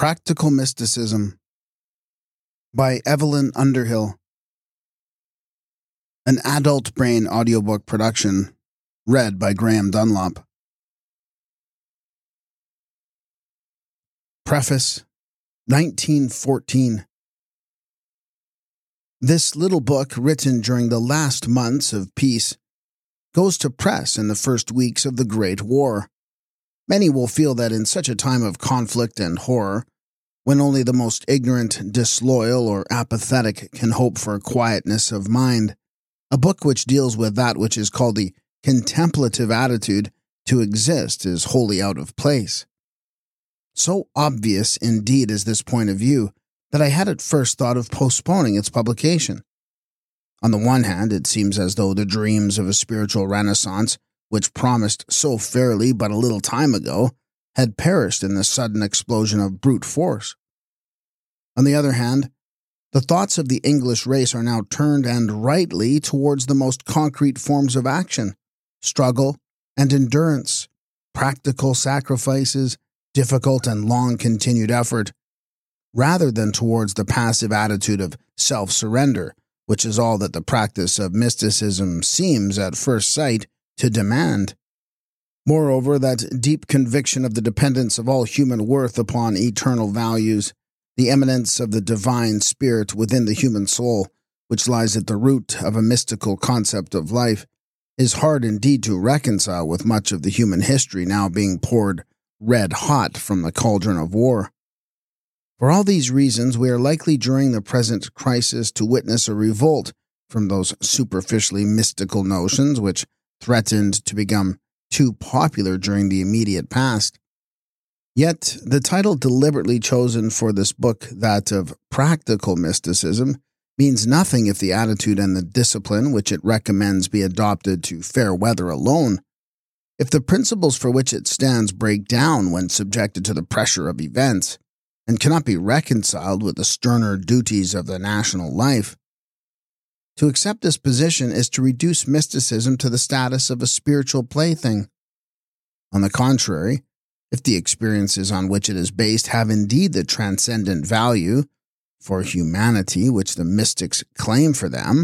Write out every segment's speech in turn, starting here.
Practical Mysticism by Evelyn Underhill. An Adult Brain audiobook production, read by Graham Dunlop. Preface, 1914. This little book, written during the last months of peace, goes to press in the first weeks of the Great War. Many will feel that in such a time of conflict and horror, when only the most ignorant, disloyal, or apathetic can hope for quietness of mind, a book which deals with that which is called the contemplative attitude to exist is wholly out of place. So obvious indeed is this point of view that I had at first thought of postponing its publication. On the one hand, it seems as though the dreams of a spiritual renaissance, which promised so fairly but a little time ago, had perished in the sudden explosion of brute force. On the other hand, the thoughts of the English race are now turned and rightly towards the most concrete forms of action, struggle and endurance, practical sacrifices, difficult and long-continued effort, rather than towards the passive attitude of self-surrender, which is all that the practice of mysticism seems, at first sight, to demand. Moreover, that deep conviction of the dependence of all human worth upon eternal values, the eminence of the divine spirit within the human soul, which lies at the root of a mystical concept of life, is hard indeed to reconcile with much of the human history now being poured red-hot from the cauldron of war. For all these reasons, we are likely during the present crisis to witness a revolt from those superficially mystical notions which threatened to become too popular during the immediate past. Yet, the title deliberately chosen for this book, that of Practical Mysticism, means nothing if the attitude and the discipline which it recommends be adopted to fair weather alone. If the principles for which it stands break down when subjected to the pressure of events, and cannot be reconciled with the sterner duties of the national life. To accept this position is to reduce mysticism to the status of a spiritual plaything. On the contrary, if the experiences on which it is based have indeed the transcendent value for humanity which the mystics claim for them,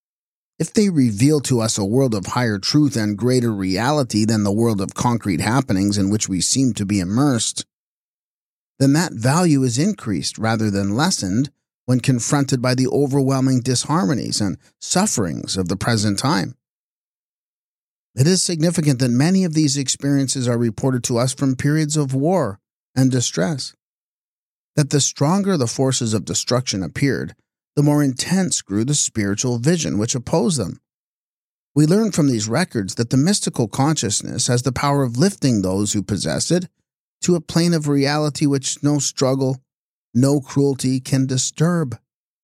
if they reveal to us a world of higher truth and greater reality than the world of concrete happenings in which we seem to be immersed, then that value is increased rather than lessened when confronted by the overwhelming disharmonies and sufferings of the present time. It is significant that many of these experiences are reported to us from periods of war and distress. That the stronger the forces of destruction appeared, the more intense grew the spiritual vision which opposed them. We learn from these records that the mystical consciousness has the power of lifting those who possess it to a plane of reality which no struggle, no cruelty can disturb,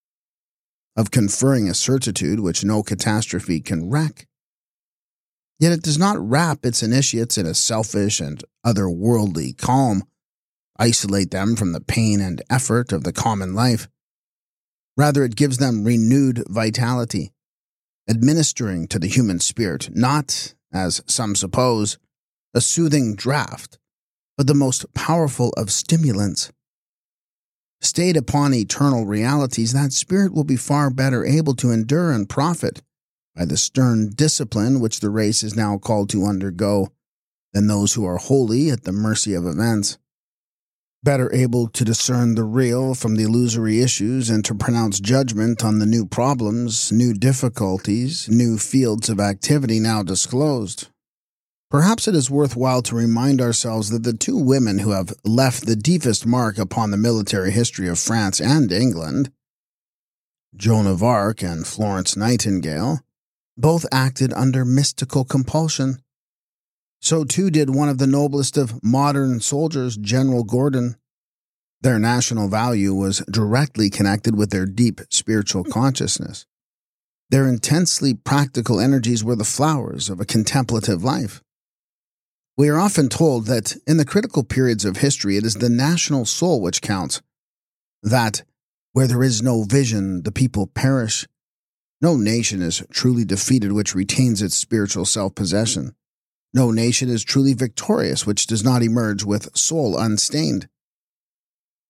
of conferring a certitude which no catastrophe can wreck. Yet it does not wrap its initiates in a selfish and otherworldly calm, isolate them from the pain and effort of the common life. Rather, it gives them renewed vitality, administering to the human spirit not, as some suppose, a soothing draught, but the most powerful of stimulants. Stayed upon eternal realities, that spirit will be far better able to endure and profit by the stern discipline which the race is now called to undergo than those who are wholly at the mercy of events. Better able to discern the real from the illusory issues and to pronounce judgment on the new problems, new difficulties, new fields of activity now disclosed. Perhaps it is worthwhile to remind ourselves that the two women who have left the deepest mark upon the military history of France and England, Joan of Arc and Florence Nightingale, both acted under mystical compulsion. So too did one of the noblest of modern soldiers, General Gordon. Their national value was directly connected with their deep spiritual consciousness. Their intensely practical energies were the flowers of a contemplative life. We are often told that in the critical periods of history it is the national soul which counts, that where there is no vision the people perish. No nation is truly defeated which retains its spiritual self-possession. No nation is truly victorious which does not emerge with soul unstained.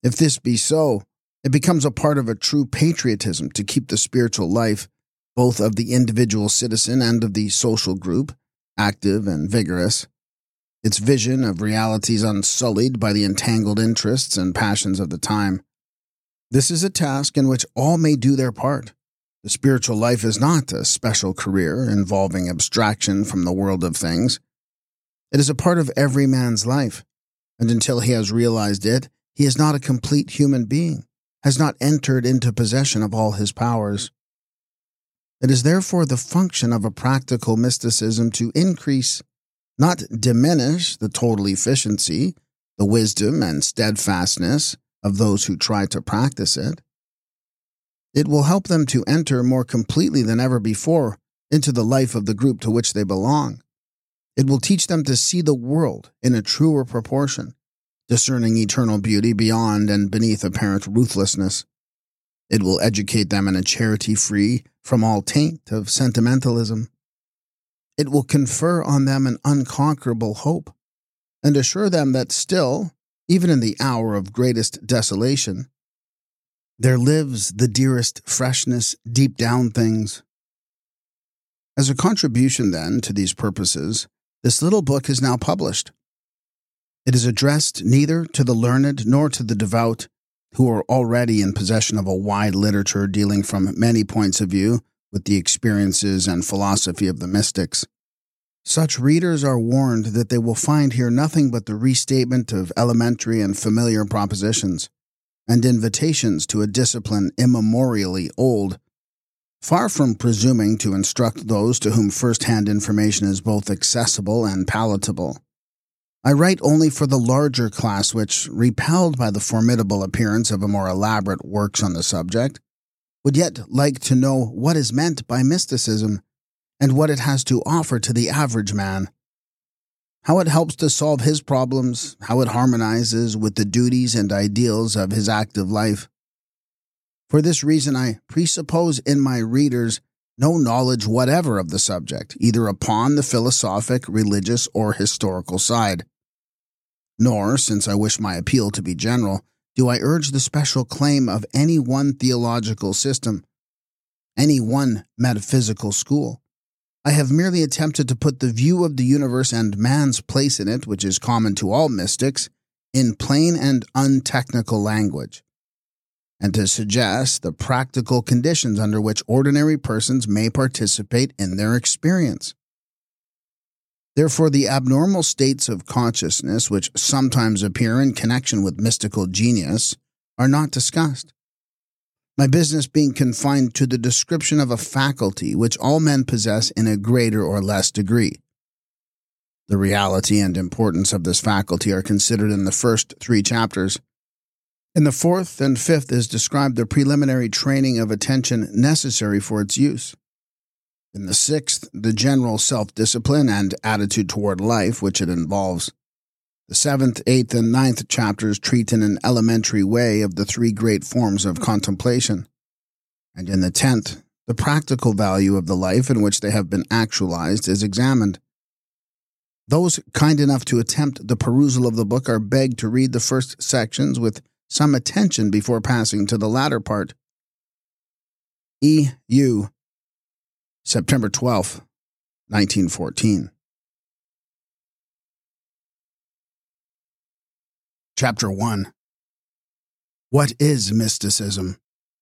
If this be so, it becomes a part of a true patriotism to keep the spiritual life, both of the individual citizen and of the social group, active and vigorous, its vision of realities unsullied by the entangled interests and passions of the time. This is a task in which all may do their part. The spiritual life is not a special career involving abstraction from the world of things. It is a part of every man's life, and until he has realized it, he is not a complete human being, has not entered into possession of all his powers. It is therefore the function of a practical mysticism to increase, not diminish, the total efficiency, the wisdom and steadfastness of those who try to practice it. It will help them to enter more completely than ever before into the life of the group to which they belong. It will teach them to see the world in a truer proportion, discerning eternal beauty beyond and beneath apparent ruthlessness. It will educate them in a charity free from all taint of sentimentalism. It will confer on them an unconquerable hope, and assure them that still, even in the hour of greatest desolation, there lives the dearest freshness deep down things. As a contribution, then, to these purposes, this little book is now published. It is addressed neither to the learned nor to the devout, who are already in possession of a wide literature dealing from many points of view with the experiences and philosophy of the mystics. Such readers are warned that they will find here nothing but the restatement of elementary and familiar propositions, and invitations to a discipline immemorially old, far from presuming to instruct those to whom first-hand information is both accessible and palatable. I write only for the larger class which, repelled by the formidable appearance of a more elaborate works on the subject, would yet like to know what is meant by mysticism and what it has to offer to the average man, how it helps to solve his problems, how it harmonizes with the duties and ideals of his active life. For this reason, I presuppose in my readers no knowledge whatever of the subject, either upon the philosophic, religious, or historical side. Nor, since I wish my appeal to be general, do I urge the special claim of any one theological system, any one metaphysical school. I have merely attempted to put the view of the universe and man's place in it, which is common to all mystics, in plain and untechnical language, and to suggest the practical conditions under which ordinary persons may participate in their experience. Therefore, the abnormal states of consciousness which sometimes appear in connection with mystical genius are not discussed, my business being confined to the description of a faculty which all men possess in a greater or less degree. The reality and importance of this faculty are considered in the first 3 chapters. In the 4th and 5th is described the preliminary training of attention necessary for its use. In the 6th, the general self-discipline and attitude toward life which it involves. The 7th, 8th, and 9th chapters treat in an elementary way of the 3 great forms of contemplation. And in the 10th, the practical value of the life in which they have been actualized is examined. Those kind enough to attempt the perusal of the book are begged to read the first sections with some attention before passing to the latter part. E.U. September 12, 1914. Chapter 1. What is mysticism?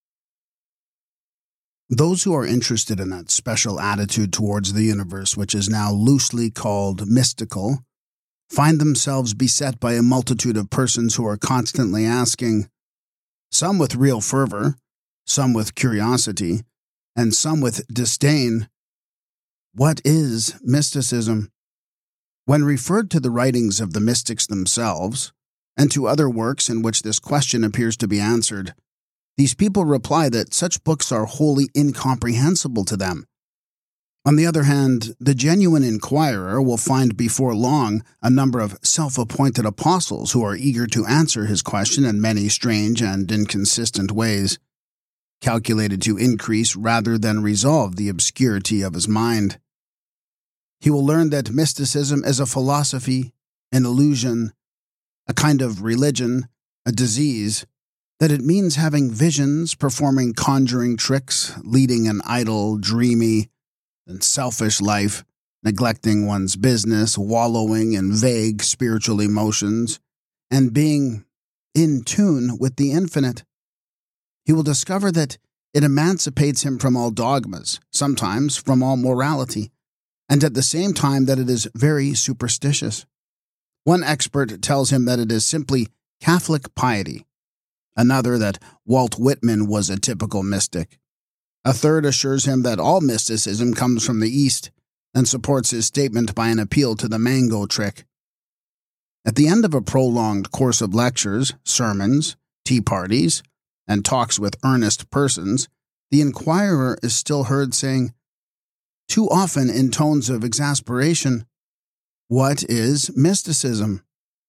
Those who are interested in that special attitude towards the universe which is now loosely called mystical find themselves beset by a multitude of persons who are constantly asking, some with real fervor, some with curiosity, and some with disdain, what is mysticism? When referred to the writings of the mystics themselves, and to other works in which this question appears to be answered, these people reply that such books are wholly incomprehensible to them. On the other hand, the genuine inquirer will find before long a number of self-appointed apostles who are eager to answer his question in many strange and inconsistent ways, calculated to increase rather than resolve the obscurity of his mind. He will learn that mysticism is a philosophy, an illusion, a kind of religion, a disease, that it means having visions, performing conjuring tricks, leading an idle, dreamy, and selfish life, neglecting one's business, wallowing in vague spiritual emotions, and being in tune with the infinite. He will discover that it emancipates him from all dogmas, sometimes from all morality, and at the same time that it is very superstitious. One expert tells him that it is simply Catholic piety. Another that Walt Whitman was a typical mystic. A third assures him that all mysticism comes from the East and supports his statement by an appeal to the mango trick. At the end of a prolonged course of lectures, sermons, tea parties, and talks with earnest persons, the inquirer is still heard saying, too often in tones of exasperation, "What is mysticism?"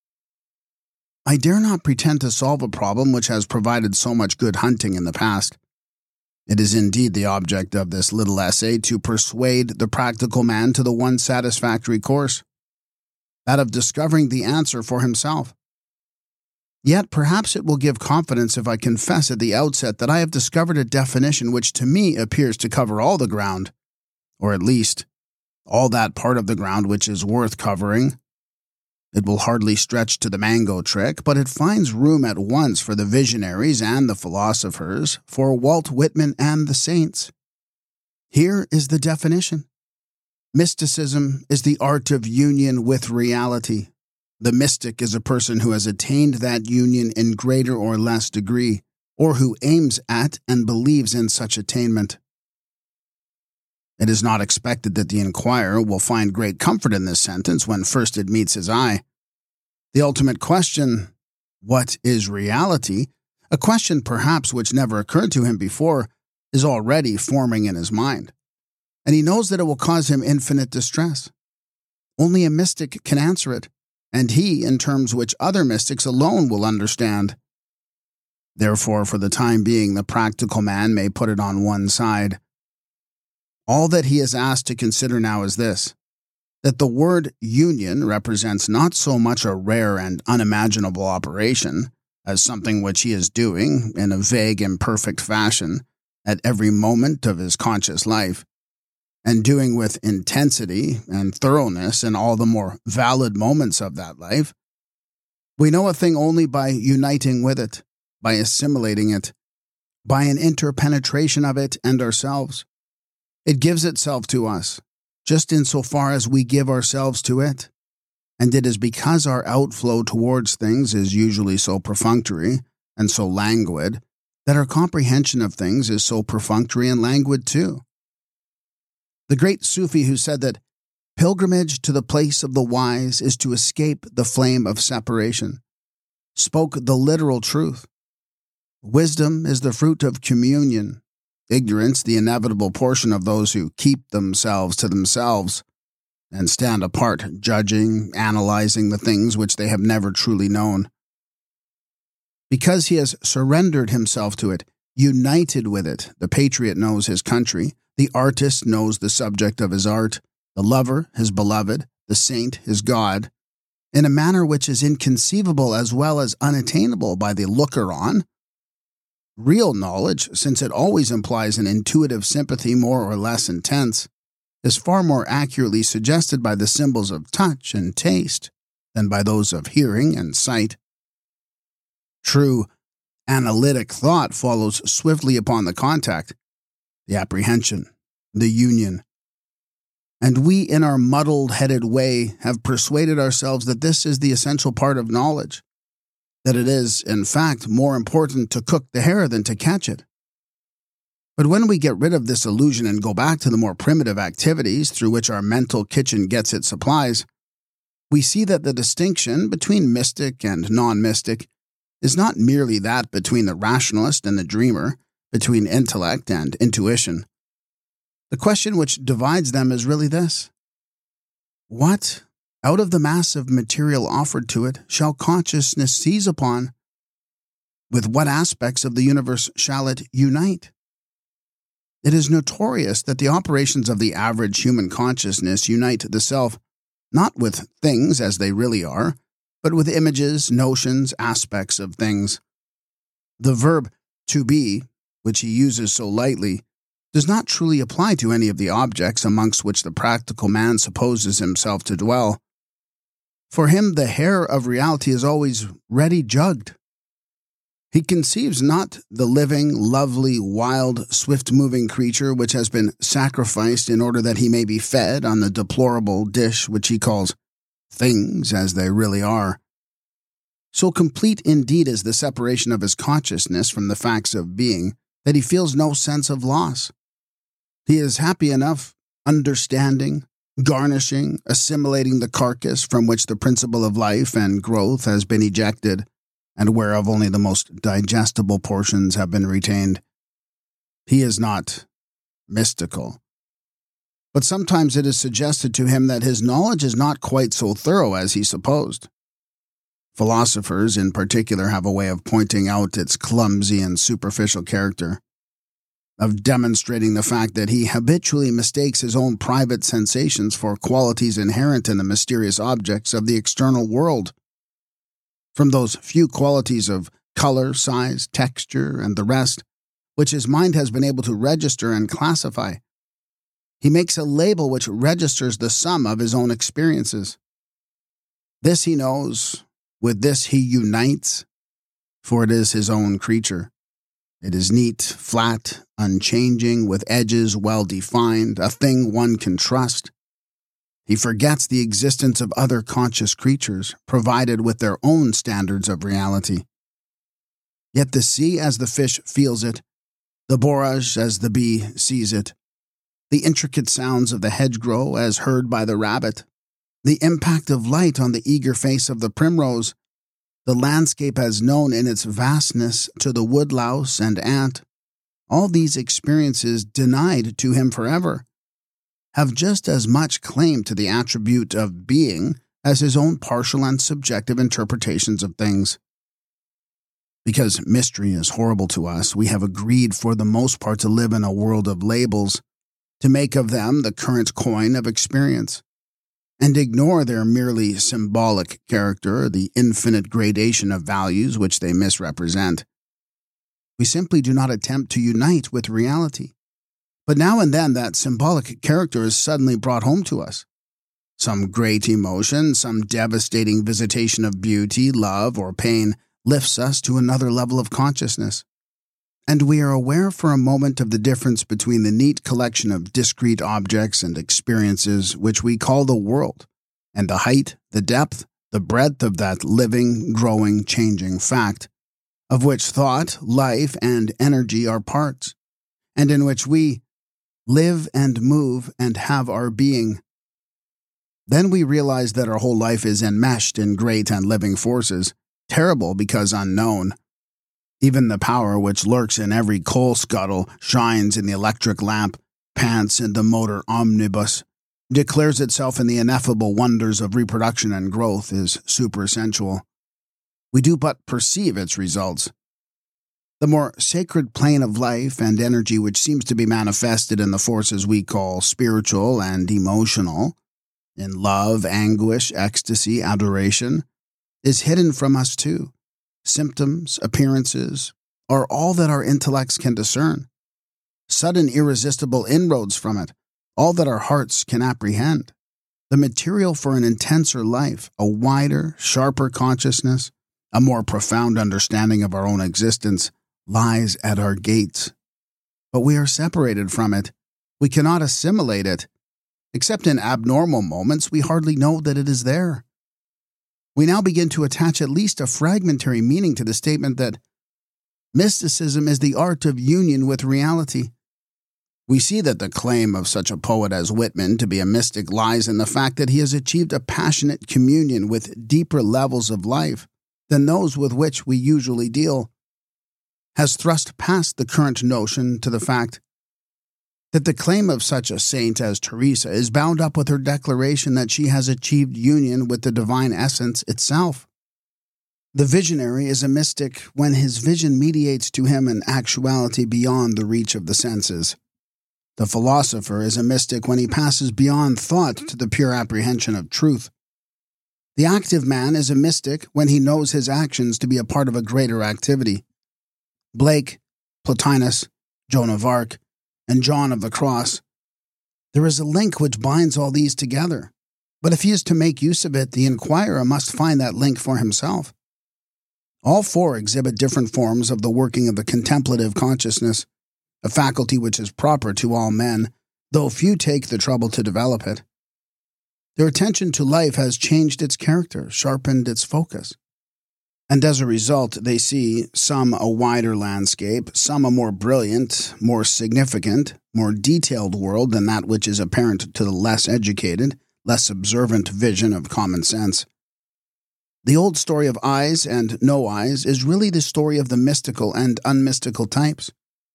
I dare not pretend to solve a problem which has provided so much good hunting in the past. It is indeed the object of this little essay to persuade the practical man to the one satisfactory course, that of discovering the answer for himself. Yet perhaps it will give confidence if I confess at the outset that I have discovered a definition which to me appears to cover all the ground, or at least all that part of the ground which is worth covering. It will hardly stretch to the mango trick, but it finds room at once for the visionaries and the philosophers, for Walt Whitman and the saints. Here is the definition. Mysticism is the art of union with reality. The mystic is a person who has attained that union in greater or less degree, or who aims at and believes in such attainment. It is not expected that the inquirer will find great comfort in this sentence when first it meets his eye. The ultimate question, what is reality, a question perhaps which never occurred to him before, is already forming in his mind, and he knows that it will cause him infinite distress. Only a mystic can answer it, and he in terms which other mystics alone will understand. Therefore, for the time being, the practical man may put it on one side. All that he is asked to consider now is this, that the word union represents not so much a rare and unimaginable operation as something which he is doing in a vague, imperfect fashion at every moment of his conscious life, and doing with intensity and thoroughness in all the more valid moments of that life. We know a thing only by uniting with it, by assimilating it, by an interpenetration of it and ourselves. It gives itself to us, just insofar as we give ourselves to it, and it is because our outflow towards things is usually so perfunctory and so languid that our comprehension of things is so perfunctory and languid too. The great Sufi who said that pilgrimage to the place of the wise is to escape the flame of separation spoke the literal truth. Wisdom is the fruit of communion, ignorance the inevitable portion of those who keep themselves to themselves and stand apart, judging, analyzing the things which they have never truly known. Because he has surrendered himself to it, united with it, the patriot knows his country, the artist knows the subject of his art, the lover his beloved, the saint his God, in a manner which is inconceivable as well as unattainable by the looker-on. Real knowledge, since it always implies an intuitive sympathy more or less intense, is far more accurately suggested by the symbols of touch and taste than by those of hearing and sight. True analytic thought follows swiftly upon the contact, the apprehension, the union. And we, in our muddled-headed way, have persuaded ourselves that this is the essential part of knowledge, that it is, in fact, more important to cook the hare than to catch it. But when we get rid of this illusion and go back to the more primitive activities through which our mental kitchen gets its supplies, we see that the distinction between mystic and non-mystic is not merely that between the rationalist and the dreamer, between intellect and intuition. The question which divides them is really this: what, out of the mass of material offered to it, shall consciousness seize upon? With what aspects of the universe shall it unite? It is notorious that the operations of the average human consciousness unite the self not with things as they really are, but with images, notions, aspects of things. The verb to be, which he uses so lightly, does not truly apply to any of the objects amongst which the practical man supposes himself to dwell. For him, the hair of reality is always ready jugged. He conceives not the living, lovely, wild, swift-moving creature which has been sacrificed in order that he may be fed on the deplorable dish which he calls things as they really are. So complete indeed is the separation of his consciousness from the facts of being that he feels no sense of loss. He is happy enough, understanding, garnishing, assimilating the carcass from which the principle of life and growth has been ejected, and whereof only the most digestible portions have been retained. He is not mystical. But sometimes it is suggested to him that his knowledge is not quite so thorough as he supposed. Philosophers, in particular, have a way of pointing out its clumsy and superficial character, of demonstrating the fact that he habitually mistakes his own private sensations for qualities inherent in the mysterious objects of the external world. From those few qualities of color, size, texture, and the rest, which his mind has been able to register and classify, he makes a label which registers the sum of his own experiences. This he knows, with this he unites, for it is his own creature. It is neat, flat, unchanging, with edges well defined, a thing one can trust. He forgets the existence of other conscious creatures, provided with their own standards of reality. Yet the sea as the fish feels it, the borage as the bee sees it, the intricate sounds of the hedgerow as heard by the rabbit, the impact of light on the eager face of the primrose, the landscape as known in its vastness to the woodlouse and ant, all these experiences denied to him forever, have just as much claim to the attribute of being as his own partial and subjective interpretations of things. Because mystery is horrible to us, we have agreed for the most part to live in a world of labels, to make of them the current coin of experience, and ignore their merely symbolic character, the infinite gradation of values which they misrepresent. We simply do not attempt to unite with reality. But now and then that symbolic character is suddenly brought home to us. Some great emotion, some devastating visitation of beauty, love, or pain lifts us to another level of consciousness, and we are aware for a moment of the difference between the neat collection of discrete objects and experiences which we call the world, and the height, the depth, the breadth of that living, growing, changing fact, of which thought, life, and energy are parts, and in which we live and move and have our being. Then we realize that our whole life is enmeshed in great and living forces, terrible because unknown. Even the power which lurks in every coal scuttle, shines in the electric lamp, pants in the motor omnibus, declares itself in the ineffable wonders of reproduction and growth, is supersensual. We do but perceive its results. The more sacred plane of life and energy which seems to be manifested in the forces we call spiritual and emotional, in love, anguish, ecstasy, adoration, is hidden from us too. Symptoms, appearances, are all that our intellects can discern. Sudden irresistible inroads from it, all that our hearts can apprehend. The material for an intenser life, a wider, sharper consciousness, a more profound understanding of our own existence, lies at our gates. But we are separated from it. We cannot assimilate it. Except in abnormal moments, we hardly know that it is there. We now begin to attach at least a fragmentary meaning to the statement that mysticism is the art of union with reality. We see that the claim of such a poet as Whitman to be a mystic lies in the fact that he has achieved a passionate communion with deeper levels of life than those with which we usually deal, has thrust past the current notion to the fact that the claim of such a saint as Teresa is bound up with her declaration that she has achieved union with the divine essence itself. The visionary is a mystic when his vision mediates to him an actuality beyond the reach of the senses. The philosopher is a mystic when he passes beyond thought to the pure apprehension of truth. The active man is a mystic when he knows his actions to be a part of a greater activity. Blake, Plotinus, Joan of Arc, and John of the Cross. There is a link which binds all these together, but if he is to make use of it, the inquirer must find that link for himself. All four exhibit different forms of the working of the contemplative consciousness, a faculty which is proper to all men, though few take the trouble to develop it. Their attention to life has changed its character, sharpened its focus. And as a result, they see some a wider landscape, some a more brilliant, more significant, more detailed world than that which is apparent to the less educated, less observant vision of common sense. The old story of eyes and no eyes is really the story of the mystical and unmystical types.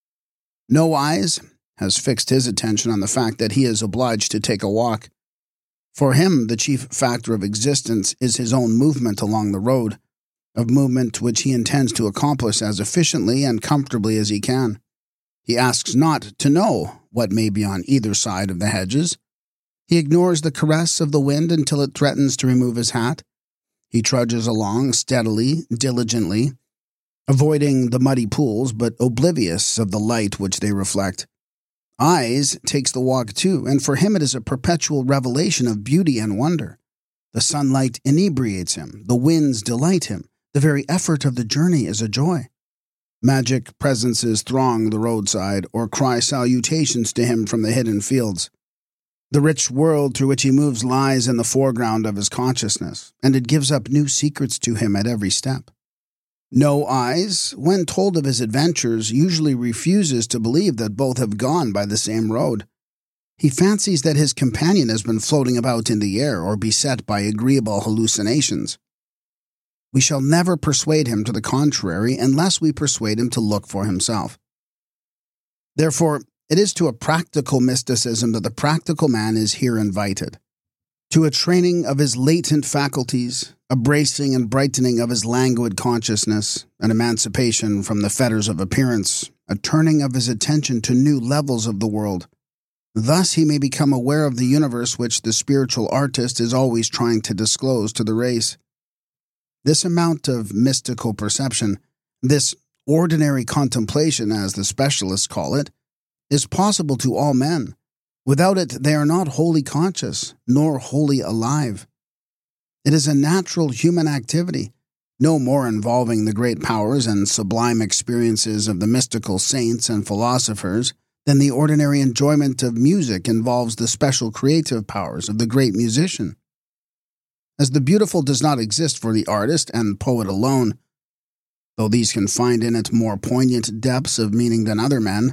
No eyes has fixed his attention on the fact that he is obliged to take a walk. For him, the chief factor of existence is his own movement along the road, of movement which he intends to accomplish as efficiently and comfortably as he can. He asks not to know what may be on either side of the hedges. He ignores the caress of the wind until it threatens to remove his hat. He trudges along steadily, diligently, avoiding the muddy pools, but oblivious of the light which they reflect. Eyes takes the walk too, and for him it is a perpetual revelation of beauty and wonder. The sunlight inebriates him, the winds delight him, the very effort of the journey is a joy. Magic presences throng the roadside or cry salutations to him from the hidden fields. The rich world through which he moves lies in the foreground of his consciousness, and it gives up new secrets to him at every step. No Eyes, when told of his adventures, usually refuses to believe that both have gone by the same road. He fancies that his companion has been floating about in the air or beset by agreeable hallucinations. We shall never persuade him to the contrary unless we persuade him to look for himself. Therefore, it is to a practical mysticism that the practical man is here invited, to a training of his latent faculties, a bracing and brightening of his languid consciousness, an emancipation from the fetters of appearance, a turning of his attention to new levels of the world. Thus he may become aware of the universe which the spiritual artist is always trying to disclose to the race. This amount of mystical perception, this ordinary contemplation, as the specialists call it, is possible to all men. Without it, they are not wholly conscious, nor wholly alive. It is a natural human activity, no more involving the great powers and sublime experiences of the mystical saints and philosophers than the ordinary enjoyment of music involves the special creative powers of the great musician. As the beautiful does not exist for the artist and poet alone, though these can find in it more poignant depths of meaning than other men,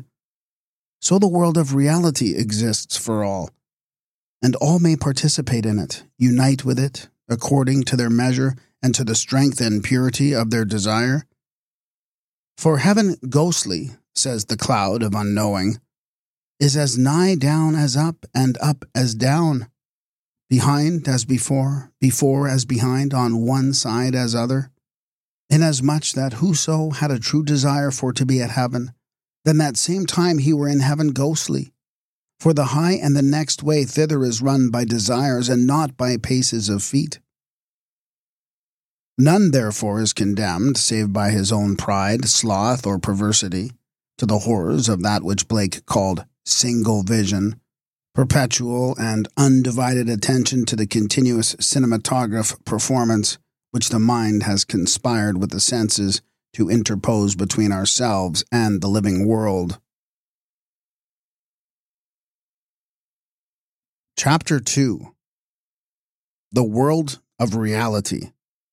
so the world of reality exists for all, and all may participate in it, unite with it, according to their measure and to the strength and purity of their desire. For heaven ghostly, says the cloud of unknowing, is as nigh down as up, and up as down, behind as before, before as behind, on one side as other, inasmuch that whoso had a true desire for to be at heaven, then that same time he were in heaven ghostly. For the high and the next way thither is run by desires, and not by paces of feet. None therefore is condemned, save by his own pride, sloth, or perversity, to the horrors of that which Blake called single vision, perpetual and undivided attention to the continuous cinematograph performance which the mind has conspired with the senses to interpose between ourselves and the living world. Chapter 2. The World of Reality.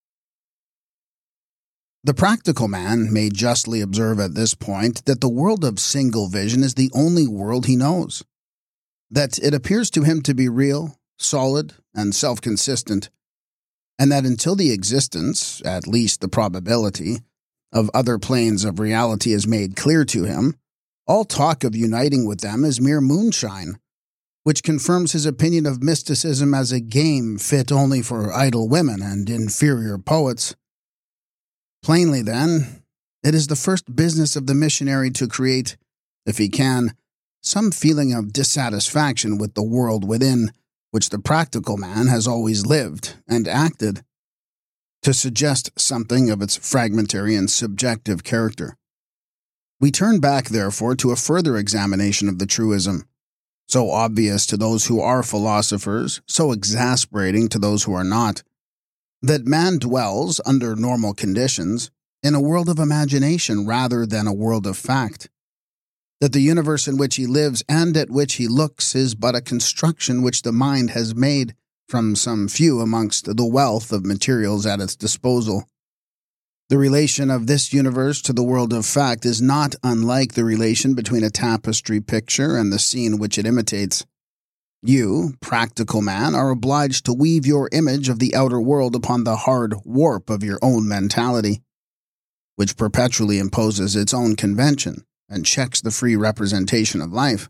The practical man may justly observe at this point that the world of single vision is the only world he knows, that it appears to him to be real, solid, and self-consistent, and that until the existence, at least the probability, of other planes of reality is made clear to him, all talk of uniting with them is mere moonshine, which confirms his opinion of mysticism as a game fit only for idle women and inferior poets. Plainly, then, it is the first business of the missionary to create, if he can, some feeling of dissatisfaction with the world within which the practical man has always lived and acted, to suggest something of its fragmentary and subjective character. We turn back, therefore, to a further examination of the truism, so obvious to those who are philosophers, so exasperating to those who are not, that man dwells, under normal conditions, in a world of imagination rather than a world of fact, that the universe in which he lives and at which he looks is but a construction which the mind has made from some few amongst the wealth of materials at its disposal. The relation of this universe to the world of fact is not unlike the relation between a tapestry picture and the scene which it imitates. You, practical man, are obliged to weave your image of the outer world upon the hard warp of your own mentality, which perpetually imposes its own convention and checks the free representation of life.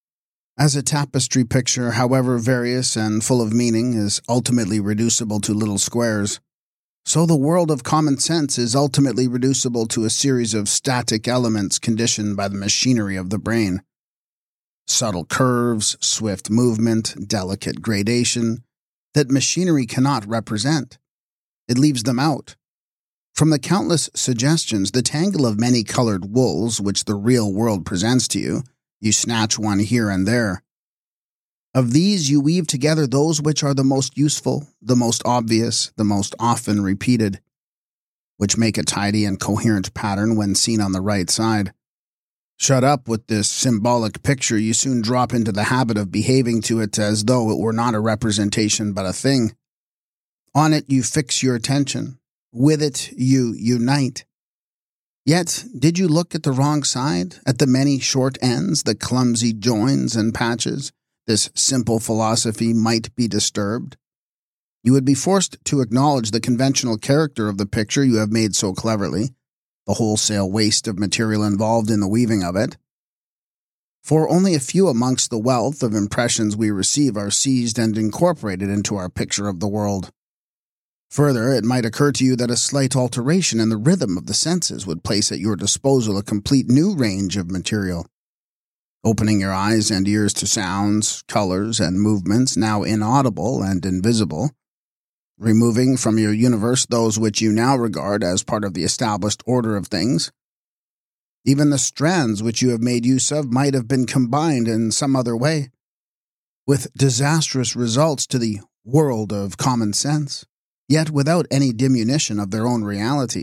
As a tapestry picture, however various and full of meaning, is ultimately reducible to little squares, so the world of common sense is ultimately reducible to a series of static elements conditioned by the machinery of the brain. Subtle curves, swift movement, delicate gradation, that machinery cannot represent. It leaves them out. From the countless suggestions, the tangle of many-colored wools which the real world presents to you, you snatch one here and there. Of these you weave together those which are the most useful, the most obvious, the most often repeated, which make a tidy and coherent pattern when seen on the right side. Shut up with this symbolic picture, you soon drop into the habit of behaving to it as though it were not a representation but a thing. On it you fix your attention. With it you unite. Yet, did you look at the wrong side, at the many short ends, the clumsy joins and patches? This simple philosophy might be disturbed. You would be forced to acknowledge the conventional character of the picture you have made so cleverly, the wholesale waste of material involved in the weaving of it. For only a few amongst the wealth of impressions we receive are seized and incorporated into our picture of the world. Further, it might occur to you that a slight alteration in the rhythm of the senses would place at your disposal a complete new range of material, opening your eyes and ears to sounds, colors, and movements now inaudible and invisible, removing from your universe those which you now regard as part of the established order of things. Even the strands which you have made use of might have been combined in some other way, with disastrous results to the world of common sense, yet without any diminution of their own reality.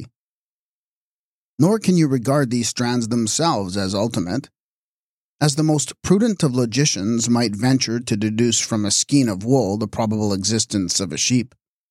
Nor can you regard these strands themselves as ultimate. As the most prudent of logicians might venture to deduce from a skein of wool the probable existence of a sheep,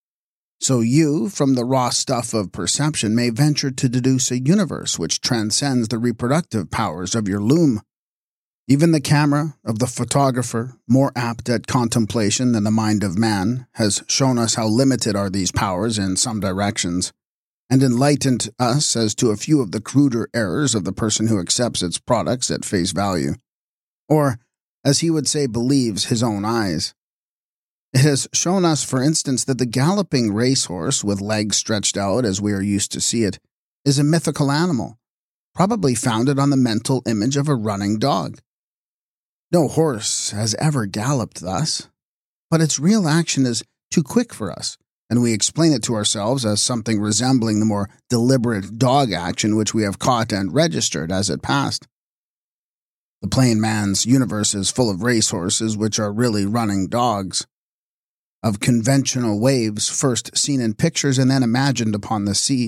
so you, from the raw stuff of perception, may venture to deduce a universe which transcends the reproductive powers of your loom. Even the camera of the photographer, more apt at contemplation than the mind of man, has shown us how limited are these powers in some directions, and enlightened us as to a few of the cruder errors of the person who accepts its products at face value, or, as he would say, believes his own eyes. It has shown us, for instance, that the galloping racehorse, with legs stretched out as we are used to see it, is a mythical animal, probably founded on the mental image of a running dog. No horse has ever galloped thus, but its real action is too quick for us, and we explain it to ourselves as something resembling the more deliberate dog action which we have caught and registered as it passed. The plain man's universe is full of racehorses which are really running dogs, of conventional waves first seen in pictures and then imagined upon the sea,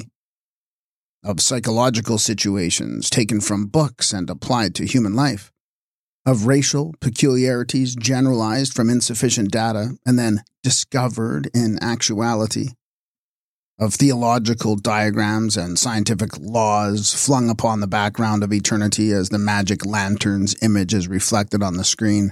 of psychological situations taken from books and applied to human life, of racial peculiarities generalized from insufficient data and then discovered in actuality, of theological diagrams and scientific laws flung upon the background of eternity as the magic lantern's image is reflected on the screen.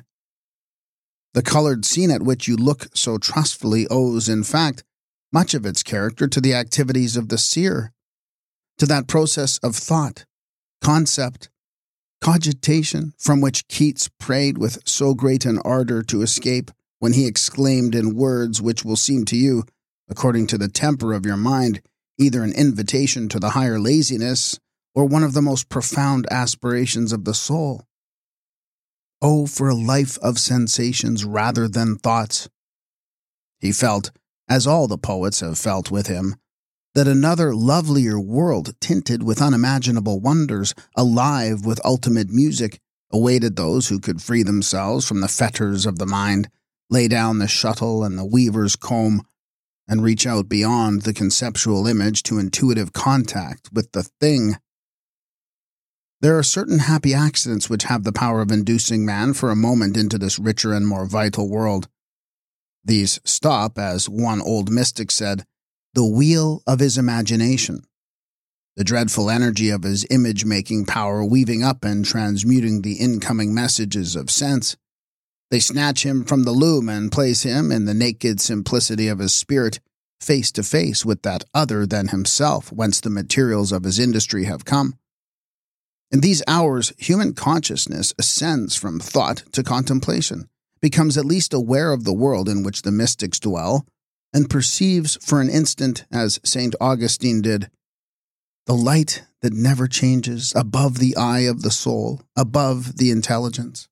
The colored scene at which you look so trustfully owes, in fact, much of its character to the activities of the seer, to that process of thought, concept, cogitation from which Keats prayed with so great an ardor to escape when he exclaimed in words which will seem to you, according to the temper of your mind, either an invitation to the higher laziness or one of the most profound aspirations of the soul. Oh, for a life of sensations rather than thoughts! He felt, as all the poets have felt with him, that another lovelier world tinted with unimaginable wonders, alive with ultimate music, awaited those who could free themselves from the fetters of the mind, lay down the shuttle and the weaver's comb, and reach out beyond the conceptual image to intuitive contact with the thing. There are certain happy accidents which have the power of inducing man for a moment into this richer and more vital world. These stop, as one old mystic said, the wheel of his imagination, the dreadful energy of his image-making power weaving up and transmuting the incoming messages of sense. They snatch him from the loom and place him in the naked simplicity of his spirit, face to face with that other than himself whence the materials of his industry have come. In these hours, human consciousness ascends from thought to contemplation, becomes at least aware of the world in which the mystics dwell, and perceives for an instant, as St. Augustine did, the light that never changes above the eye of the soul, above the intelligence.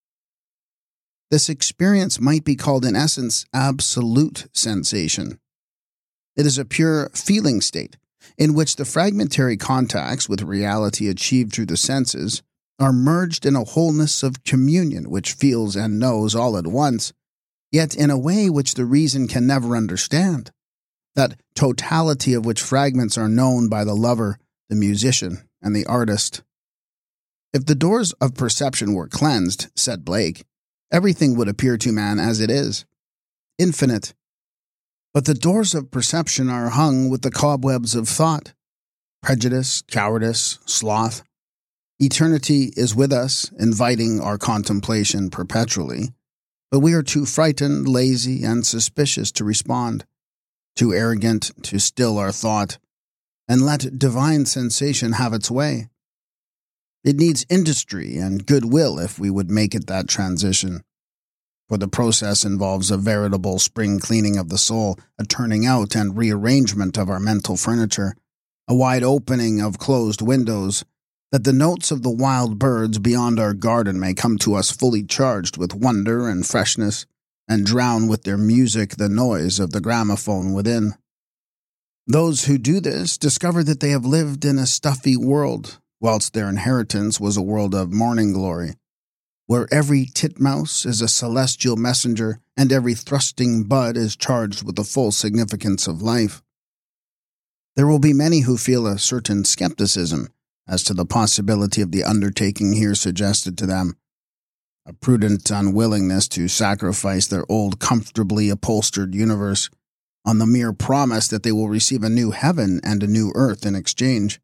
This experience might be called in essence absolute sensation. It is a pure feeling state, in which the fragmentary contacts with reality achieved through the senses are merged in a wholeness of communion which feels and knows all at once, yet in a way which the reason can never understand, that totality of which fragments are known by the lover, the musician, and the artist. If the doors of perception were cleansed, said Blake, everything would appear to man as it is, infinite. But the doors of perception are hung with the cobwebs of thought, prejudice, cowardice, sloth. Eternity is with us, inviting our contemplation perpetually, but we are too frightened, lazy, and suspicious to respond, too arrogant to still our thought, and let divine sensation have its way. It needs industry and goodwill if we would make it that transition. For the process involves a veritable spring cleaning of the soul, a turning out and rearrangement of our mental furniture, a wide opening of closed windows, that the notes of the wild birds beyond our garden may come to us fully charged with wonder and freshness, and drown with their music the noise of the gramophone within. Those who do this discover that they have lived in a stuffy world, whilst their inheritance was a world of morning glory, where every titmouse is a celestial messenger and every thrusting bud is charged with the full significance of life. There will be many who feel a certain skepticism as to the possibility of the undertaking here suggested to them, a prudent unwillingness to sacrifice their old comfortably upholstered universe on the mere promise that they will receive a new heaven and a new earth in exchange.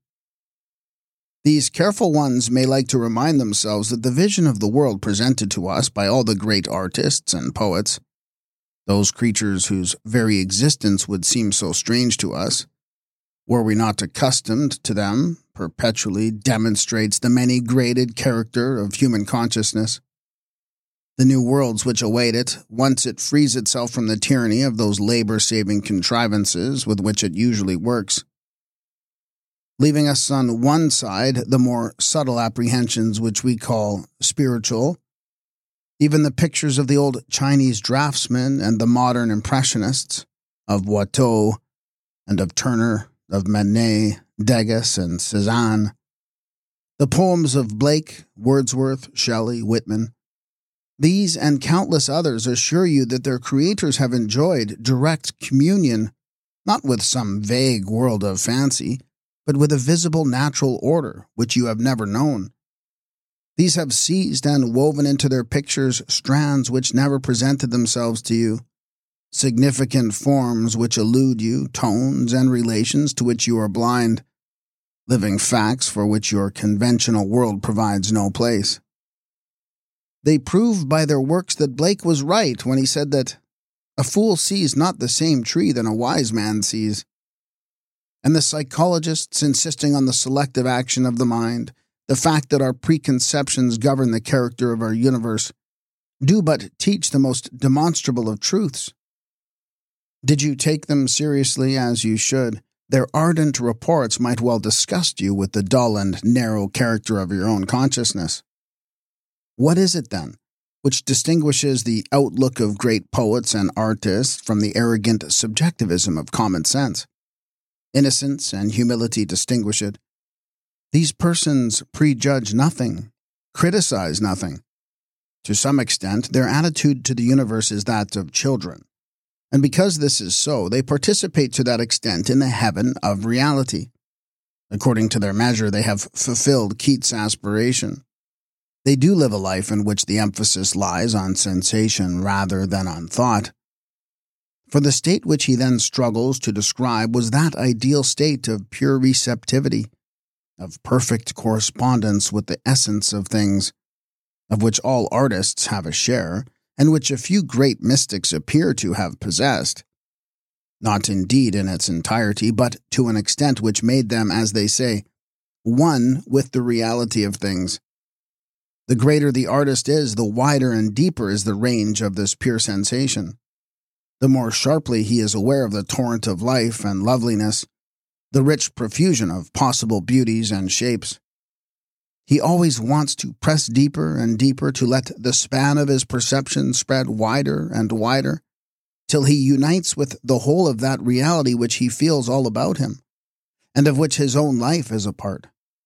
These careful ones may like to remind themselves that the vision of the world presented to us by all the great artists and poets, those creatures whose very existence would seem so strange to us, were we not accustomed to them, perpetually demonstrates the many-graded character of human consciousness. The new worlds which await it, once it frees itself from the tyranny of those labor-saving contrivances with which it usually works, leaving us on one side the more subtle apprehensions which we call spiritual, even the pictures of the old Chinese draftsmen and the modern impressionists, of Watteau and of Turner, of Manet, Degas, and Cézanne, the poems of Blake, Wordsworth, Shelley, Whitman. These and countless others assure you that their creators have enjoyed direct communion, not with some vague world of fancy, but with a visible natural order which you have never known. These have seized and woven into their pictures strands which never presented themselves to you, significant forms which elude you, tones and relations to which you are blind, living facts for which your conventional world provides no place. They prove by their works that Blake was right when he said that a fool sees not the same tree that a wise man sees. And the psychologists insisting on the selective action of the mind, the fact that our preconceptions govern the character of our universe, do but teach the most demonstrable of truths. Did you take them seriously as you should, their ardent reports might well disgust you with the dull and narrow character of your own consciousness. What is it, then, which distinguishes the outlook of great poets and artists from the arrogant subjectivism of common sense? Innocence and humility distinguish it. These persons prejudge nothing, criticize nothing. To some extent, their attitude to the universe is that of children. And because this is so, they participate to that extent in the heaven of reality. According to their measure, they have fulfilled Keats' aspiration. They do live a life in which the emphasis lies on sensation rather than on thought. For the state which he then struggles to describe was that ideal state of pure receptivity, of perfect correspondence with the essence of things, of which all artists have a share, and which a few great mystics appear to have possessed. Not indeed in its entirety, but to an extent which made them, as they say, one with the reality of things. The greater the artist is, the wider and deeper is the range of this pure sensation. The more sharply he is aware of the torrent of life and loveliness, the rich profusion of possible beauties and shapes. He always wants to press deeper and deeper to let the span of his perception spread wider and wider, till he unites with the whole of that reality which he feels all about him, and of which his own life is a part.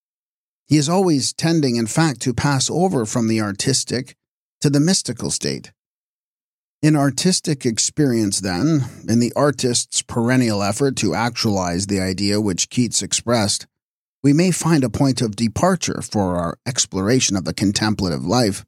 He is always tending, in fact, to pass over from the artistic to the mystical state. In artistic experience, then, in the artist's perennial effort to actualize the idea which Keats expressed, we may find a point of departure for our exploration of the contemplative life.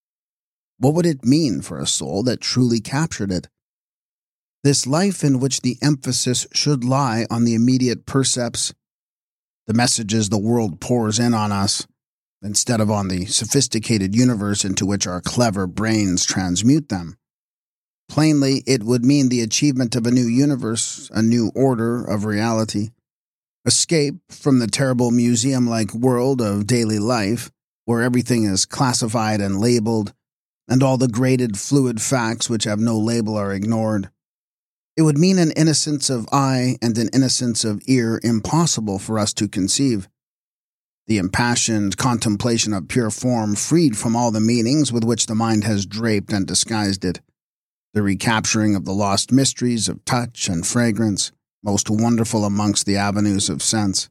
What would it mean for a soul that truly captured it? This life in which the emphasis should lie on the immediate percepts, the messages the world pours in on us, instead of on the sophisticated universe into which our clever brains transmute them. Plainly, it would mean the achievement of a new universe, a new order of reality. Escape from the terrible museum-like world of daily life, where everything is classified and labeled, and all the graded fluid facts which have no label are ignored. It would mean an innocence of eye and an innocence of ear impossible for us to conceive. The impassioned contemplation of pure form freed from all the meanings with which the mind has draped and disguised it. The recapturing of the lost mysteries of touch and fragrance, most wonderful amongst the avenues of sense.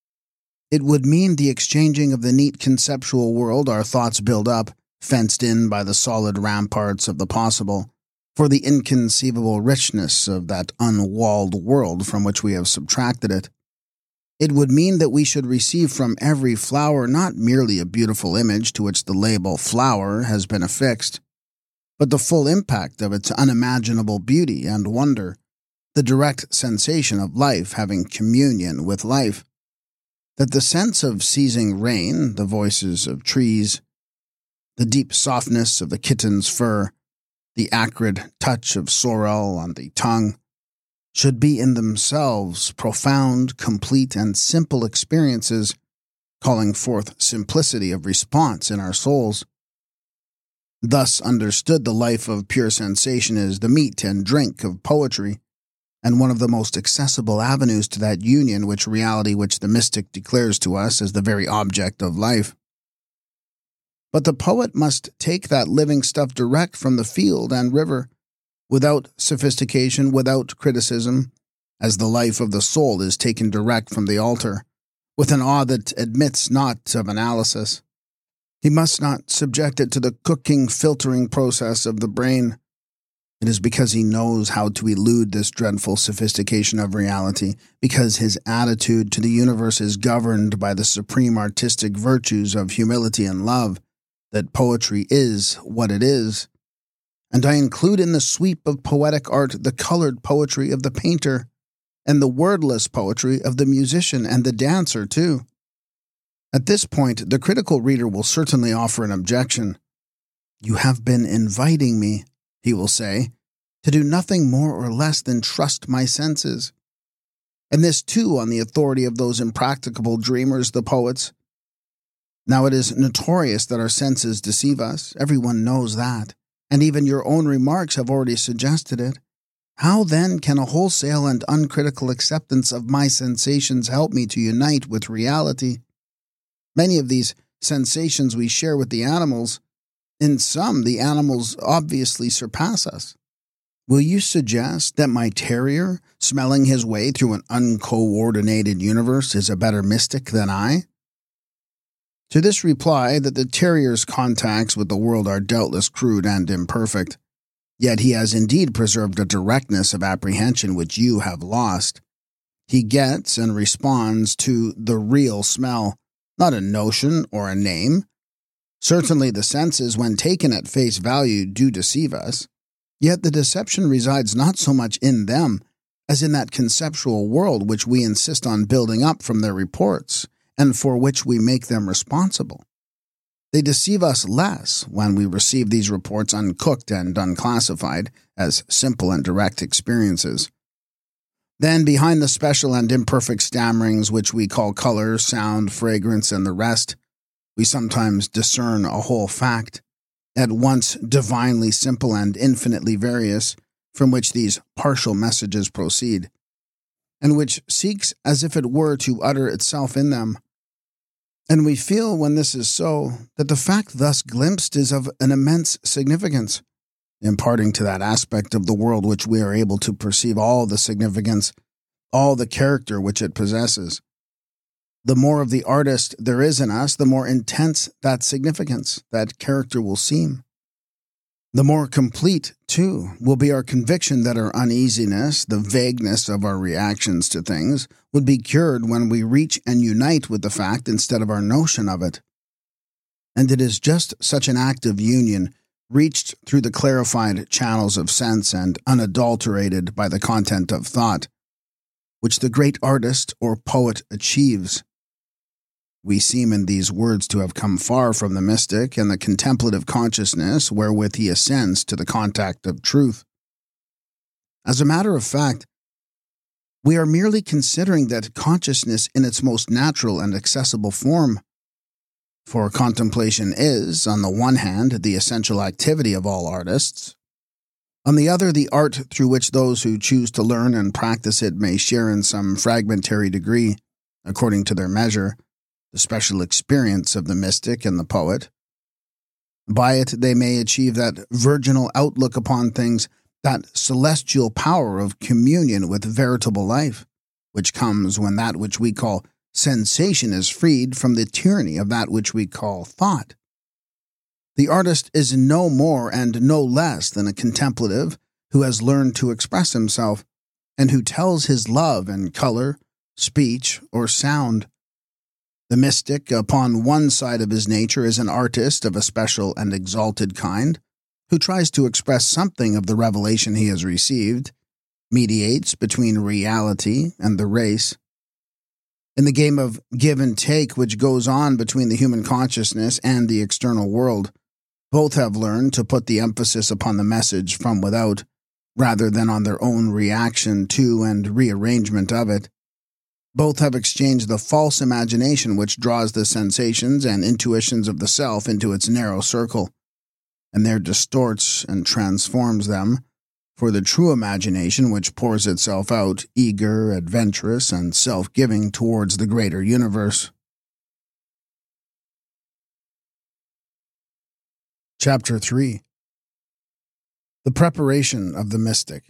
It would mean the exchanging of the neat conceptual world our thoughts build up, fenced in by the solid ramparts of the possible, for the inconceivable richness of that unwalled world from which we have subtracted it. It would mean that we should receive from every flower not merely a beautiful image to which the label flower has been affixed, but the full impact of its unimaginable beauty and wonder, the direct sensation of life having communion with life. That the sense of seizing rain, the voices of trees, the deep softness of the kitten's fur, the acrid touch of sorrel on the tongue, should be in themselves profound, complete, and simple experiences, calling forth simplicity of response in our souls. Thus understood, the life of pure sensation is the meat and drink of poetry, and one of the most accessible avenues to that union which the mystic declares to us as the very object of life. But the poet must take that living stuff direct from the field and river, without sophistication, without criticism, as the life of the soul is taken direct from the altar, with an awe that admits not of analysis. He must not subject it to the cooking, filtering process of the brain. It is because he knows how to elude this dreadful sophistication of reality, because his attitude to the universe is governed by the supreme artistic virtues of humility and love, that poetry is what it is. And I include in the sweep of poetic art the colored poetry of the painter, and the wordless poetry of the musician and the dancer, too. At this point, the critical reader will certainly offer an objection. "You have been inviting me," he will say, "to do nothing more or less than trust my senses." And this, too, on the authority of those impracticable dreamers, the poets. Now it is notorious that our senses deceive us. Everyone knows that. And even your own remarks have already suggested it. How then can a wholesale and uncritical acceptance of my sensations help me to unite with reality? Many of these sensations we share with the animals. In some, the animals obviously surpass us. Will you suggest that my terrier, smelling his way through an uncoordinated universe, is a better mystic than I? To this reply that the terrier's contacts with the world are doubtless crude and imperfect, yet he has indeed preserved a directness of apprehension which you have lost. He gets and responds to the real smell, not a notion or a name. Certainly the senses, when taken at face value, do deceive us. Yet the deception resides not so much in them as in that conceptual world which we insist on building up from their reports, and for which we make them responsible. They deceive us less when we receive these reports uncooked and unclassified as simple and direct experiences. Then, behind the special and imperfect stammerings which we call color, sound, fragrance, and the rest, we sometimes discern a whole fact, at once divinely simple and infinitely various, from which these partial messages proceed, and which seeks as if it were to utter itself in them. And we feel, when this is so, that the fact thus glimpsed is of an immense significance, imparting to that aspect of the world which we are able to perceive all the significance, all the character which it possesses. The more of the artist there is in us, the more intense that significance, that character will seem. The more complete, too, will be our conviction that our uneasiness, the vagueness of our reactions to things, would be cured when we reach and unite with the fact instead of our notion of it. And it is just such an act of union, reached through the clarified channels of sense and unadulterated by the content of thought, which the great artist or poet achieves. We seem in these words to have come far from the mystic and the contemplative consciousness wherewith he ascends to the contact of truth. As a matter of fact, we are merely considering that consciousness in its most natural and accessible form. For contemplation is, on the one hand, the essential activity of all artists, on the other, the art through which those who choose to learn and practice it may share in some fragmentary degree, according to their measure, the special experience of the mystic and the poet. By it they may achieve that virginal outlook upon things, that celestial power of communion with veritable life, which comes when that which we call sensation is freed from the tyranny of that which we call thought. The artist is no more and no less than a contemplative who has learned to express himself, and who tells his love in color, speech, or sound. The mystic, upon one side of his nature, is an artist of a special and exalted kind, who tries to express something of the revelation he has received, mediates between reality and the race. In the game of give and take which goes on between the human consciousness and the external world, both have learned to put the emphasis upon the message from without, rather than on their own reaction to and rearrangement of it. Both have exchanged the false imagination which draws the sensations and intuitions of the self into its narrow circle, and there distorts and transforms them, for the true imagination which pours itself out, eager, adventurous, and self-giving towards the greater universe. Chapter 3. The Preparation of the Mystic.